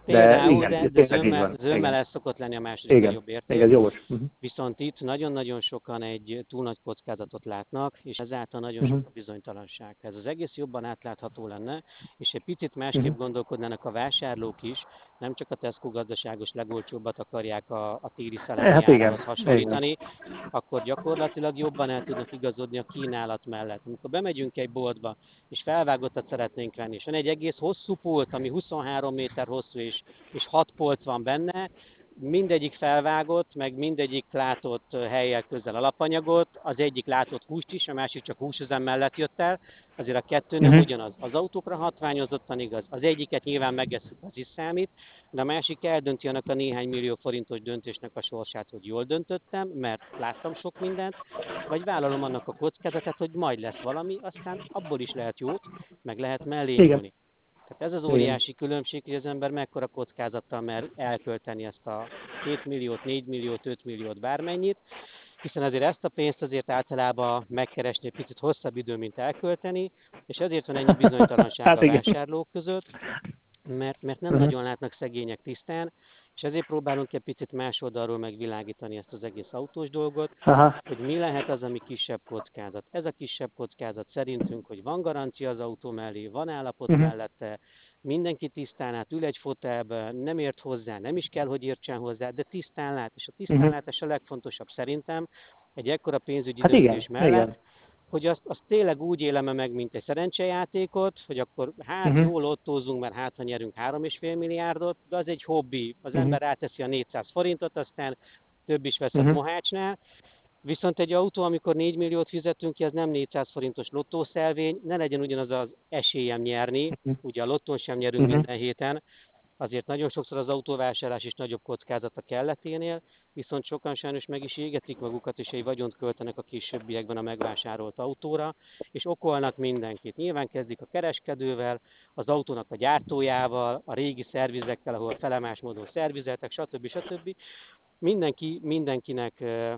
De például, igen, de, ez de tényleg így zömmel, van. zömmel Igen, ez szokott lenni a második igen, legjobb érték. igen, jogos. Uh-huh. Viszont itt nagyon-nagyon sokan egy túl nagy kockázatot látnak, és ezáltal nagyon sok Uh-huh. a bizonytalanság. Ez az egész jobban átlátható lenne, és egy picit másképp Uh-huh. gondolkodnának a vásárlók is, nem csak a Tesco gazdaságos legolcsóbbat akarják a, a téli Hát szalámi igen, árához igen. hasonlítani, akkor gyakorlatilag jobban el tudnak igazodni a kínálat mellett. Amikor bemegyünk egy boltba, és felvágottat szeretnénk venni, és van egy egész hosszú pult, ami huszonhárom méter hosszú, és, és hat polc van benne, mindegyik felvágott, meg mindegyik látott helyjel közel alapanyagot, az egyik látott húst is, a másik csak húsüzem mellett jött el, azért a kettő nem Uh-huh. ugyanaz. Az autókra hatványozottan igaz, az egyiket nyilván megesszük, az is számít, de a másik eldönti annak a néhány millió forintos döntésnek a sorsát, hogy jól döntöttem, mert láttam sok mindent, vagy vállalom annak a kockázatát, hogy majd lesz valami, aztán abból is lehet jót, meg lehet mellé Igen. nyúlni. Tehát ez az Igen. óriási különbség, hogy az ember mekkora kockázattal mer elkölteni ezt a két milliót, négy milliót, öt milliót, bármennyit, hiszen azért ezt a pénzt azért általában megkeresni egy picit hosszabb idő, mint elkölteni, és ezért van ennyi bizonytalanság Hát a igen. vásárlók között, mert, mert nem Uh-huh. nagyon látnak szegények tisztán, és ezért próbálunk egy picit más oldalról megvilágítani ezt az egész autós dolgot, Aha. hogy mi lehet az, ami kisebb kockázat. Ez a kisebb kockázat szerintünk, hogy van garancia az autó mellé, van állapot Uh-huh. mellette, mindenki tisztán lát, ül egy fotelbe, nem ért hozzá, nem is kell, hogy értsen hozzá, de tisztán lát, és a tisztánlátás a legfontosabb szerintem egy ekkora pénzügyi Hát döntés igen, mellett, igen. hogy azt, azt tényleg úgy élem meg, mint egy szerencsejátékot, hogy akkor hát Uh-huh. jól lottózunk, mert hát ha nyerünk három és fél milliárdot, de az egy hobbi. Az Uh-huh. ember ráteszi a négyszáz forintot, aztán több is veszett Uh-huh. mohácsnál. Viszont egy autó, amikor négy milliót fizetünk ki, az nem négyszáz forintos lottószelvény, ne legyen ugyanaz az esélyem nyerni, Uh-huh. ugye a lottón sem nyerünk Uh-huh. minden héten, azért nagyon sokszor az autóvásárlás is nagyobb kockázat a kelleténél, viszont sokan sajnos meg is égetik magukat, és egy vagyont költenek a későbbiekben a megvásárolt autóra, és okolnak mindenkit. Nyilván kezdik a kereskedővel, az autónak a gyártójával, a régi szervizekkel, ahol felemás módon szervizeltek, stb. stb. Mindenki, mindenkinek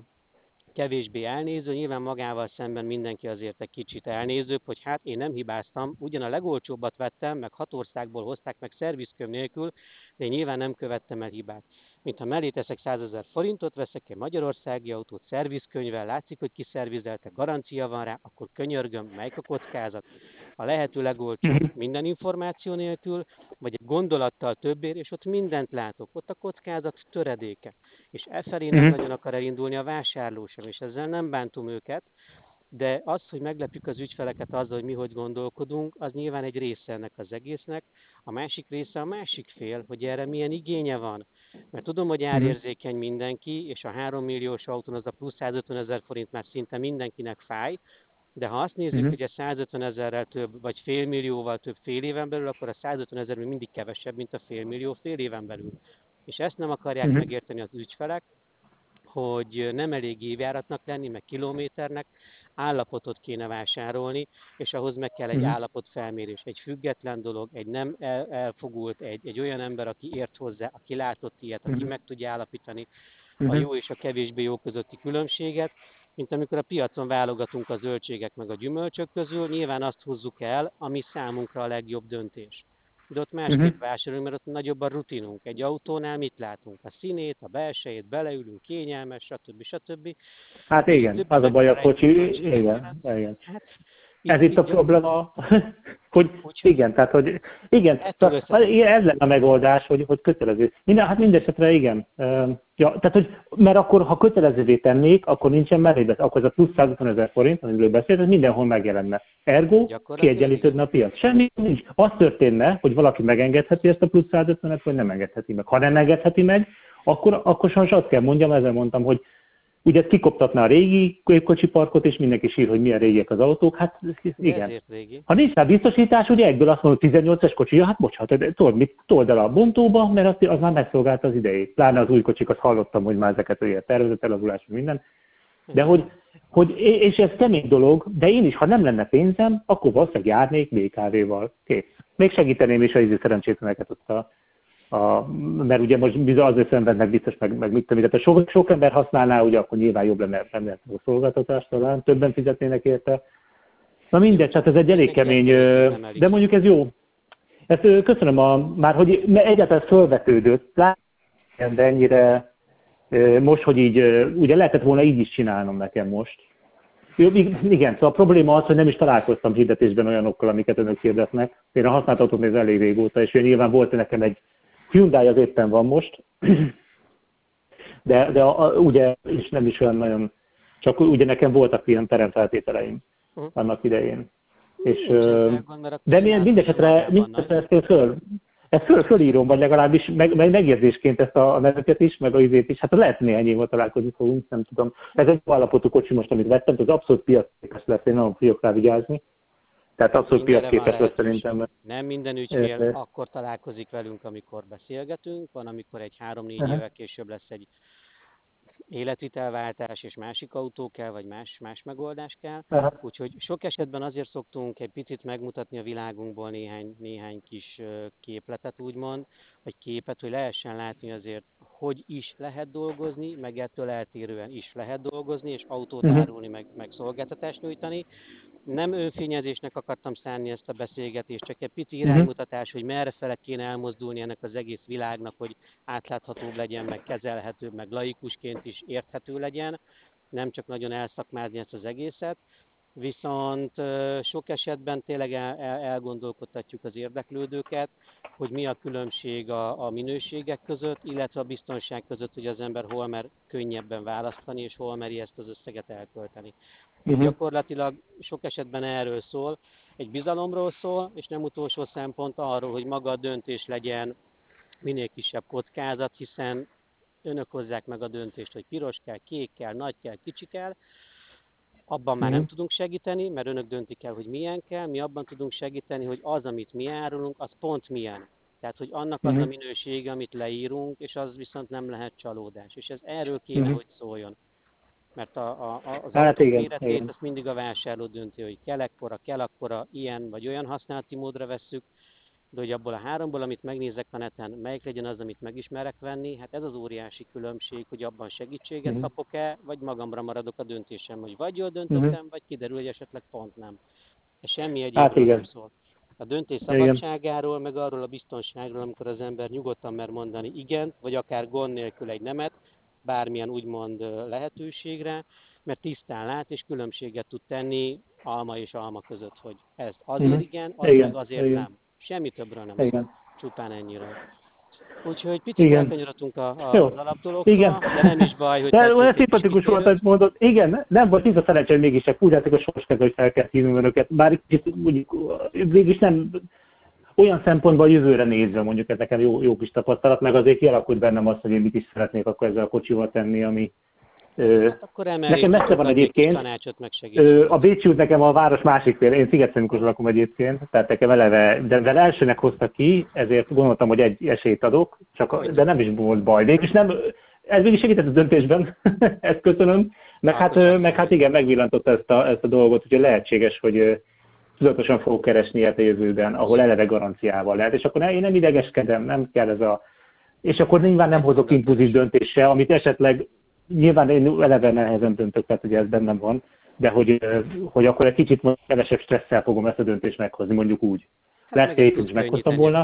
kevésbé elnéző, nyilván magával szemben mindenki azért egy kicsit elnézőbb, hogy hát én nem hibáztam, ugyan a legolcsóbbat vettem, meg hat országból hozták meg szervizkönyv nélkül, de én nyilván nem követtem el hibát. Mintha mellé teszek százezer forintot, veszek egy magyarországi autót szervizkönyvvel, látszik, hogy kiszervizelte, garancia van rá, akkor könyörgöm, melyik a kockázat? A lehető legolcsóbb minden információ nélkül, vagy egy gondolattal többér, és ott mindent látok, ott a kockázat töredéke. És e felé nem Uh-huh. nagyon akar elindulni a vásárló sem, és ezzel nem bántom őket, de az, hogy meglepjük az ügyfeleket azzal, hogy mi hogy gondolkodunk, az nyilván egy része ennek az egésznek. A másik része a másik fél, hogy erre milyen igénye van. Mert tudom, hogy árérzékeny mindenki, és a három milliós autón az a plusz százötven ezer forint már szinte mindenkinek fáj, de ha azt nézzük, Uh-huh. hogy a százötven ezerrel több, vagy fél millióval több fél éven belül, akkor a százötven ezer még mindig kevesebb, mint a fél millió fél éven belül. És ezt nem akarják Uh-huh. megérteni az ügyfelek, hogy nem elég évjáratnak lenni, meg kilométernek, állapotot kéne vásárolni, és ahhoz meg kell egy Uh-huh. állapotfelmérés. Egy független dolog, egy nem el, elfogult, egy, egy olyan ember, aki ért hozzá, aki látott ilyet, aki Uh-huh. meg tudja állapítani a Uh-huh. jó és a kevésbé jó közötti különbséget, mint amikor a piacon válogatunk a zöldségek meg a gyümölcsök közül, nyilván azt húzzuk el, ami számunkra a legjobb döntés. De ott másképp Uh-huh. vásárolunk, mert ott nagyobb a rutinunk. Egy autónál mit látunk? A színét, a belsejét, beleülünk, kényelmes, stb. stb. Hát És igen, többi az a baj a megrejtett kocsi, különbségek igen, miatt, igen. hát, Ez itt, itt a itt probléma, hogy Úgyhogy igen, tehát hogy igen, ettől tehát, össze. igen, ez lenne a megoldás, hogy, hogy kötelező. Minden, hát mindesetre igen. Ö, Ja, tehát, hogy, mert akkor, ha kötelezővé tennék, akkor nincsen mellé, akkor ez a plusz százötven ezer forint, amiről beszélt, ez mindenhol megjelenne. Ergo Gyakorlatilag kiegyenlítődne a piac. Semmi nincs. Az történne, hogy valaki megengedheti ezt a plusz százötvenet, vagy nem engedheti meg. Ha nem engedheti meg, akkor, akkor sajnos azt kell mondjam, ezzel mondtam, hogy ugye ez kikoptatná a régi kocsiparkot, és mindenki sír, hogy milyen régiek az autók. Hát De igen. ezért régi. Ha nincs rá biztosítás, ugye egyből azt mondod, tizennyolcas kocsi, ja, hát bocsánat, de tudod mit, told el a bontóba, mert az, az már megszolgálta az idejét. Pláne az új kocsik, azt hallottam, hogy már ezeket ugye tervezett elavulás, minden. De hogy, hogy, és ez kemény dolog, de én is, ha nem lenne pénzem, akkor valószínűleg járnék bé ká vé-val. Kész. Még segíteném is a ízű szerencsétleneket ott a, a, mert ugye most bizony azért szenvednek biztos, meg, meg mit tudom, tehát sok, sok ember használná, ugye akkor nyilván jobb lenne, lenne a szolgáltatás, talán többen fizetnének érte. Na mindegy, hát ez egy elég kemény, de mondjuk ez jó. Ezt ö, köszönöm, a, már hogy egyáltalán felvetődött, láttam, de ennyire ö, most, hogy így, ö, ugye lehetett volna így is csinálnom nekem most. Jó, igen, szóval a probléma az, hogy nem is találkoztam hirdetésben olyanokkal, amiket önök hirdetnek. Én a használt autót néz elég régóta, és nyilván volt nekem egy Hyundai, az éppen van most, de, de a, a, ugye, és nem is olyan nagyon, csak ugye nekem voltak ilyen teremfeltételeim uh-huh. annak idején. És, de mindesetre, mindesetre ezt én föl, ezt föl, fölírom, vagy legalábbis meg, meg megérzésként ezt a, a neveket is, meg a izét is. Hát lehet néhány év volt találkozni fogunk, nem tudom. Ez egy jó állapotú kocsi most, amit vettem, az abszolút piacképes lesz, én nagyon fogok rá vigyázni. Tehát abszolút piacképes lesz szerintem. Nem minden ügyfél e, akkor találkozik velünk, amikor beszélgetünk, van, amikor egy három-négy uh-huh. évvel később lesz egy életvitelváltás, és másik autó kell, vagy más, más megoldás kell. Uh-huh. Úgyhogy sok esetben azért szoktunk egy picit megmutatni a világunkból néhány, néhány kis képletet, úgymond, vagy képet, hogy lehessen látni azért, hogy is lehet dolgozni, meg ettől eltérően is lehet dolgozni, és autót uh-huh. árulni, meg, meg szolgáltatást nyújtani. Nem önfényezésnek akartam szánni ezt a beszélgetést, csak egy pici iránymutatás, hogy merre fele kéne elmozdulni ennek az egész világnak, hogy átláthatóbb legyen, meg kezelhetőbb, meg laikusként is érthető legyen, nem csak nagyon elszakmázni ezt az egészet. Viszont sok esetben tényleg el, el, elgondolkodtatjuk az érdeklődőket, hogy mi a különbség a, a minőségek között, illetve a biztonság között, hogy az ember hol mer könnyebben választani, és hol meri ezt az összeget elkölteni. Uh-huh. Gyakorlatilag sok esetben erről szól, egy bizalomról szól, és nem utolsó szempont arról, hogy maga a döntés legyen minél kisebb kockázat, hiszen önök hozzák meg a döntést, hogy piros kell, kék kell, nagy kell, kicsi kell. Abban már nem tudunk segíteni, mert önök döntik el, hogy milyen kell, mi abban tudunk segíteni, hogy az, amit mi árulunk, az pont milyen. Tehát, hogy annak az a minősége, amit leírunk, és az viszont nem lehet csalódás. És ez erről kéne, uh-huh. hogy szóljon. Mert a, a, az hát autó méretét azt mindig a vásárló dönti, hogy kell ekkora, kell akkora, ilyen vagy olyan használati módra vesszük, de hogy abból a háromból, amit megnézek a neten, melyik legyen az, amit megismerek venni, hát ez az óriási különbség, hogy abban segítséget uh-huh. kapok-e, vagy magamra maradok a döntésem, hogy vagy jól döntöttem, uh-huh. vagy kiderül, hogy esetleg pont nem. Ez semmi egyébként nem szól. A döntés szabadságáról, meg arról a biztonságról, amikor az ember nyugodtan mer mondani igent, vagy akár gond nélkül egy nemet, bármilyen úgymond lehetőségre, mert tisztán lát és különbséget tud tenni alma és alma között, hogy ez azért uh-huh. igen, az igen. meg azért igen. nem. Semmi többről nem igen. szól, csupán ennyire. Úgyhogy picit elkanyarodtunk a, a, az alapdologtól, de nem is baj, hogy... De olyan szimpatikus volt, hogy mondod, igen, nem volt, nincs a szerencsé, hogy mégis úgy látszik a sorskező, hogy fel kell hívnunk önöket, bár kicsit mégis nem olyan szempontból jövőre nézve mondjuk ez nekem jó, jó kis tapasztalat, meg azért kialakult bennem azt, hogy én mit is szeretnék akkor ezzel a kocsival tenni, ami... Hát akkor nekem messze van egyébként, a Bécsi út nekem a város másik fél, én Sziget-Szentmiklóson lakom egyébként, tehát nekem eleve, de mivel elsőnek hozta ki, ezért gondoltam, hogy egy esélyt adok, csak, de nem is volt baj. Mégis nem, ez mégis segített a döntésben, ezt köszönöm, meg hát, meg hát igen, megvillantotta ezt a, ezt a dolgot, úgyhogy lehetséges, hogy tudatosan fogok keresni ilyet a jövőben, ahol eleve garanciával lehet, és akkor én nem idegeskedem, nem kell ez a... És akkor nyilván nem hozok impulzív döntése, amit esetleg nyilván én eleve nehezen döntök, tehát ugye ez bennem van, de hogy, hogy akkor egy kicsit kevesebb stresszel fogom ezt a döntést meghozni, mondjuk úgy. Hát lesz két is meghoztam volna,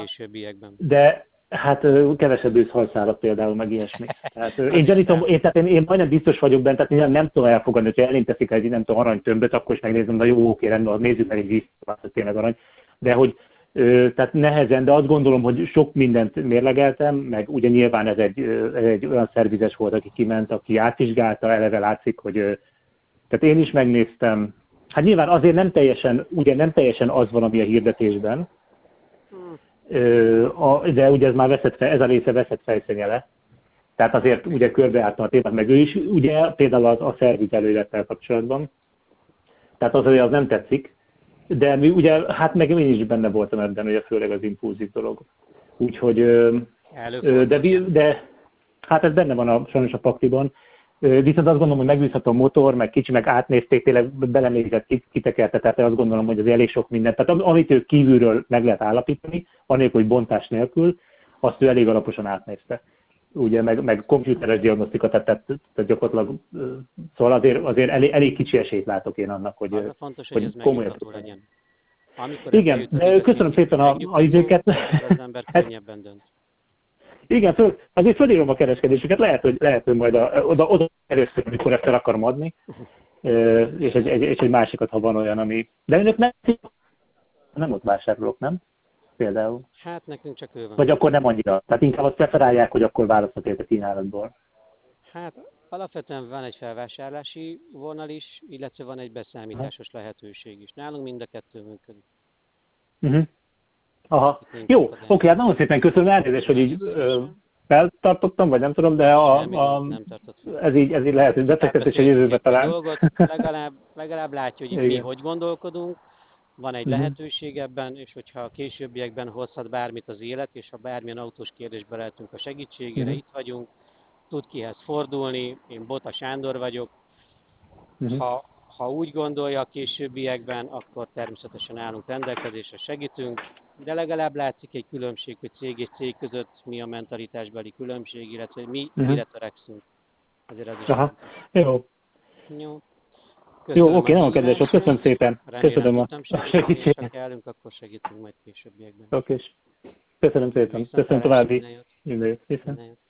de hát kevesebb őszhajszálat például, meg ilyesmi. Tehát, én gyanítom, én, tehát én, én majdnem biztos vagyok benne, tehát én nem tudom elfogadni, hogyha elém teszik egy nem tudom aranytömböt, akkor is megnézem, de jó, oké, rendben, nézzük meg egy vízszobát, hogy tényleg arany. De hogy tehát nehezen, de azt gondolom, hogy sok mindent mérlegeltem, meg ugye nyilván ez egy, ez egy olyan szervizes volt, aki kiment, aki átvizsgálta, eleve látszik, hogy tehát én is megnéztem, hát nyilván azért nem teljesen, ugye nem teljesen az van, ami a hirdetésben, de ugye ez már veszett, ez a része veszett fejszennyele, tehát azért ugye körbeálltam a témát, meg ő is, ugye például a, a szerviz előlettel kapcsolatban, tehát az, hogy az nem tetszik, de mi ugye, hát meg én is benne voltam ebben, ugye főleg az impulzív dolog. Úgyhogy, de, de hát ez benne van a, sajnos a pakliban. Viszont azt gondolom, hogy megbízható a motor, meg kicsi, meg átnézték, tényleg belenézett, kitekerte, tehát azt gondolom, hogy az elég sok mindent. Tehát amit ők kívülről meg lehet állapítani, anélkül, hogy bontás nélkül, azt ő elég alaposan átnézte. Ugye, meg, meg komputeres diagnosztika, tehát, tehát, tehát gyakorlatilag, szóval azért, azért elég, elég kicsi esélyt látok én annak, hogy, az a fontos, hogy, hogy ez megnyugtató legyen. Amikor ez Igen, bejut az de igazi köszönöm szépen a, a megnyugtató, izéket. akkor az ember könnyebben dönt. Igen, föl, azért fölírom a kereskedésüket, lehet, hogy, lehet, hogy majd a, oda, oda először, amikor ezt el akarom adni, és egy, egy, és egy másikat, ha van olyan, ami... De önök nem, nem ott vásárolok, nem? Például. Hát nekünk csak ő van. Vagy akkor nem annyira. Tehát inkább azt preferálják, hogy akkor választhatok a kínálatból. Hát alapvetően van egy felvásárlási vonal is, illetve van egy beszámításos lehetőség is. Nálunk mind a kettő működik. Uh-huh. Aha. Jó, oké, okay, hát nagyon szépen köszönöm, elnézést, hogy így ö, feltartottam, vagy nem tudom, de a, a, nem ez, így, ez így lehet, hogy befektetés a jövőbe talán. Dolgot, legalább, legalább látja, hogy Igen. mi hogy gondolkodunk, van egy uh-huh. lehetőség ebben, és hogyha a későbbiekben hozhat bármit az élet, és ha bármilyen autós kérdésbe lehetünk a segítségére, uh-huh. itt vagyunk, tud kihez fordulni, én Bota Sándor vagyok. Uh-huh. Ha, ha úgy gondolja a későbbiekben, akkor természetesen állunk rendelkezésre, segítünk, de legalább látszik egy különbség, hogy cég és cég között mi a mentalitásbeli különbség, illetve mi uh-huh. mire törekszünk. Azért ez is Aha. Jó. Jó. Köszönöm. Jó, oké, nagyon kedves, köszönöm szépen. Remélem, köszönöm a segíteni, ha kellünk, akkor segítünk majd későbbiekben. Oké. Köszönöm szépen. Köszönöm további. Minden jót.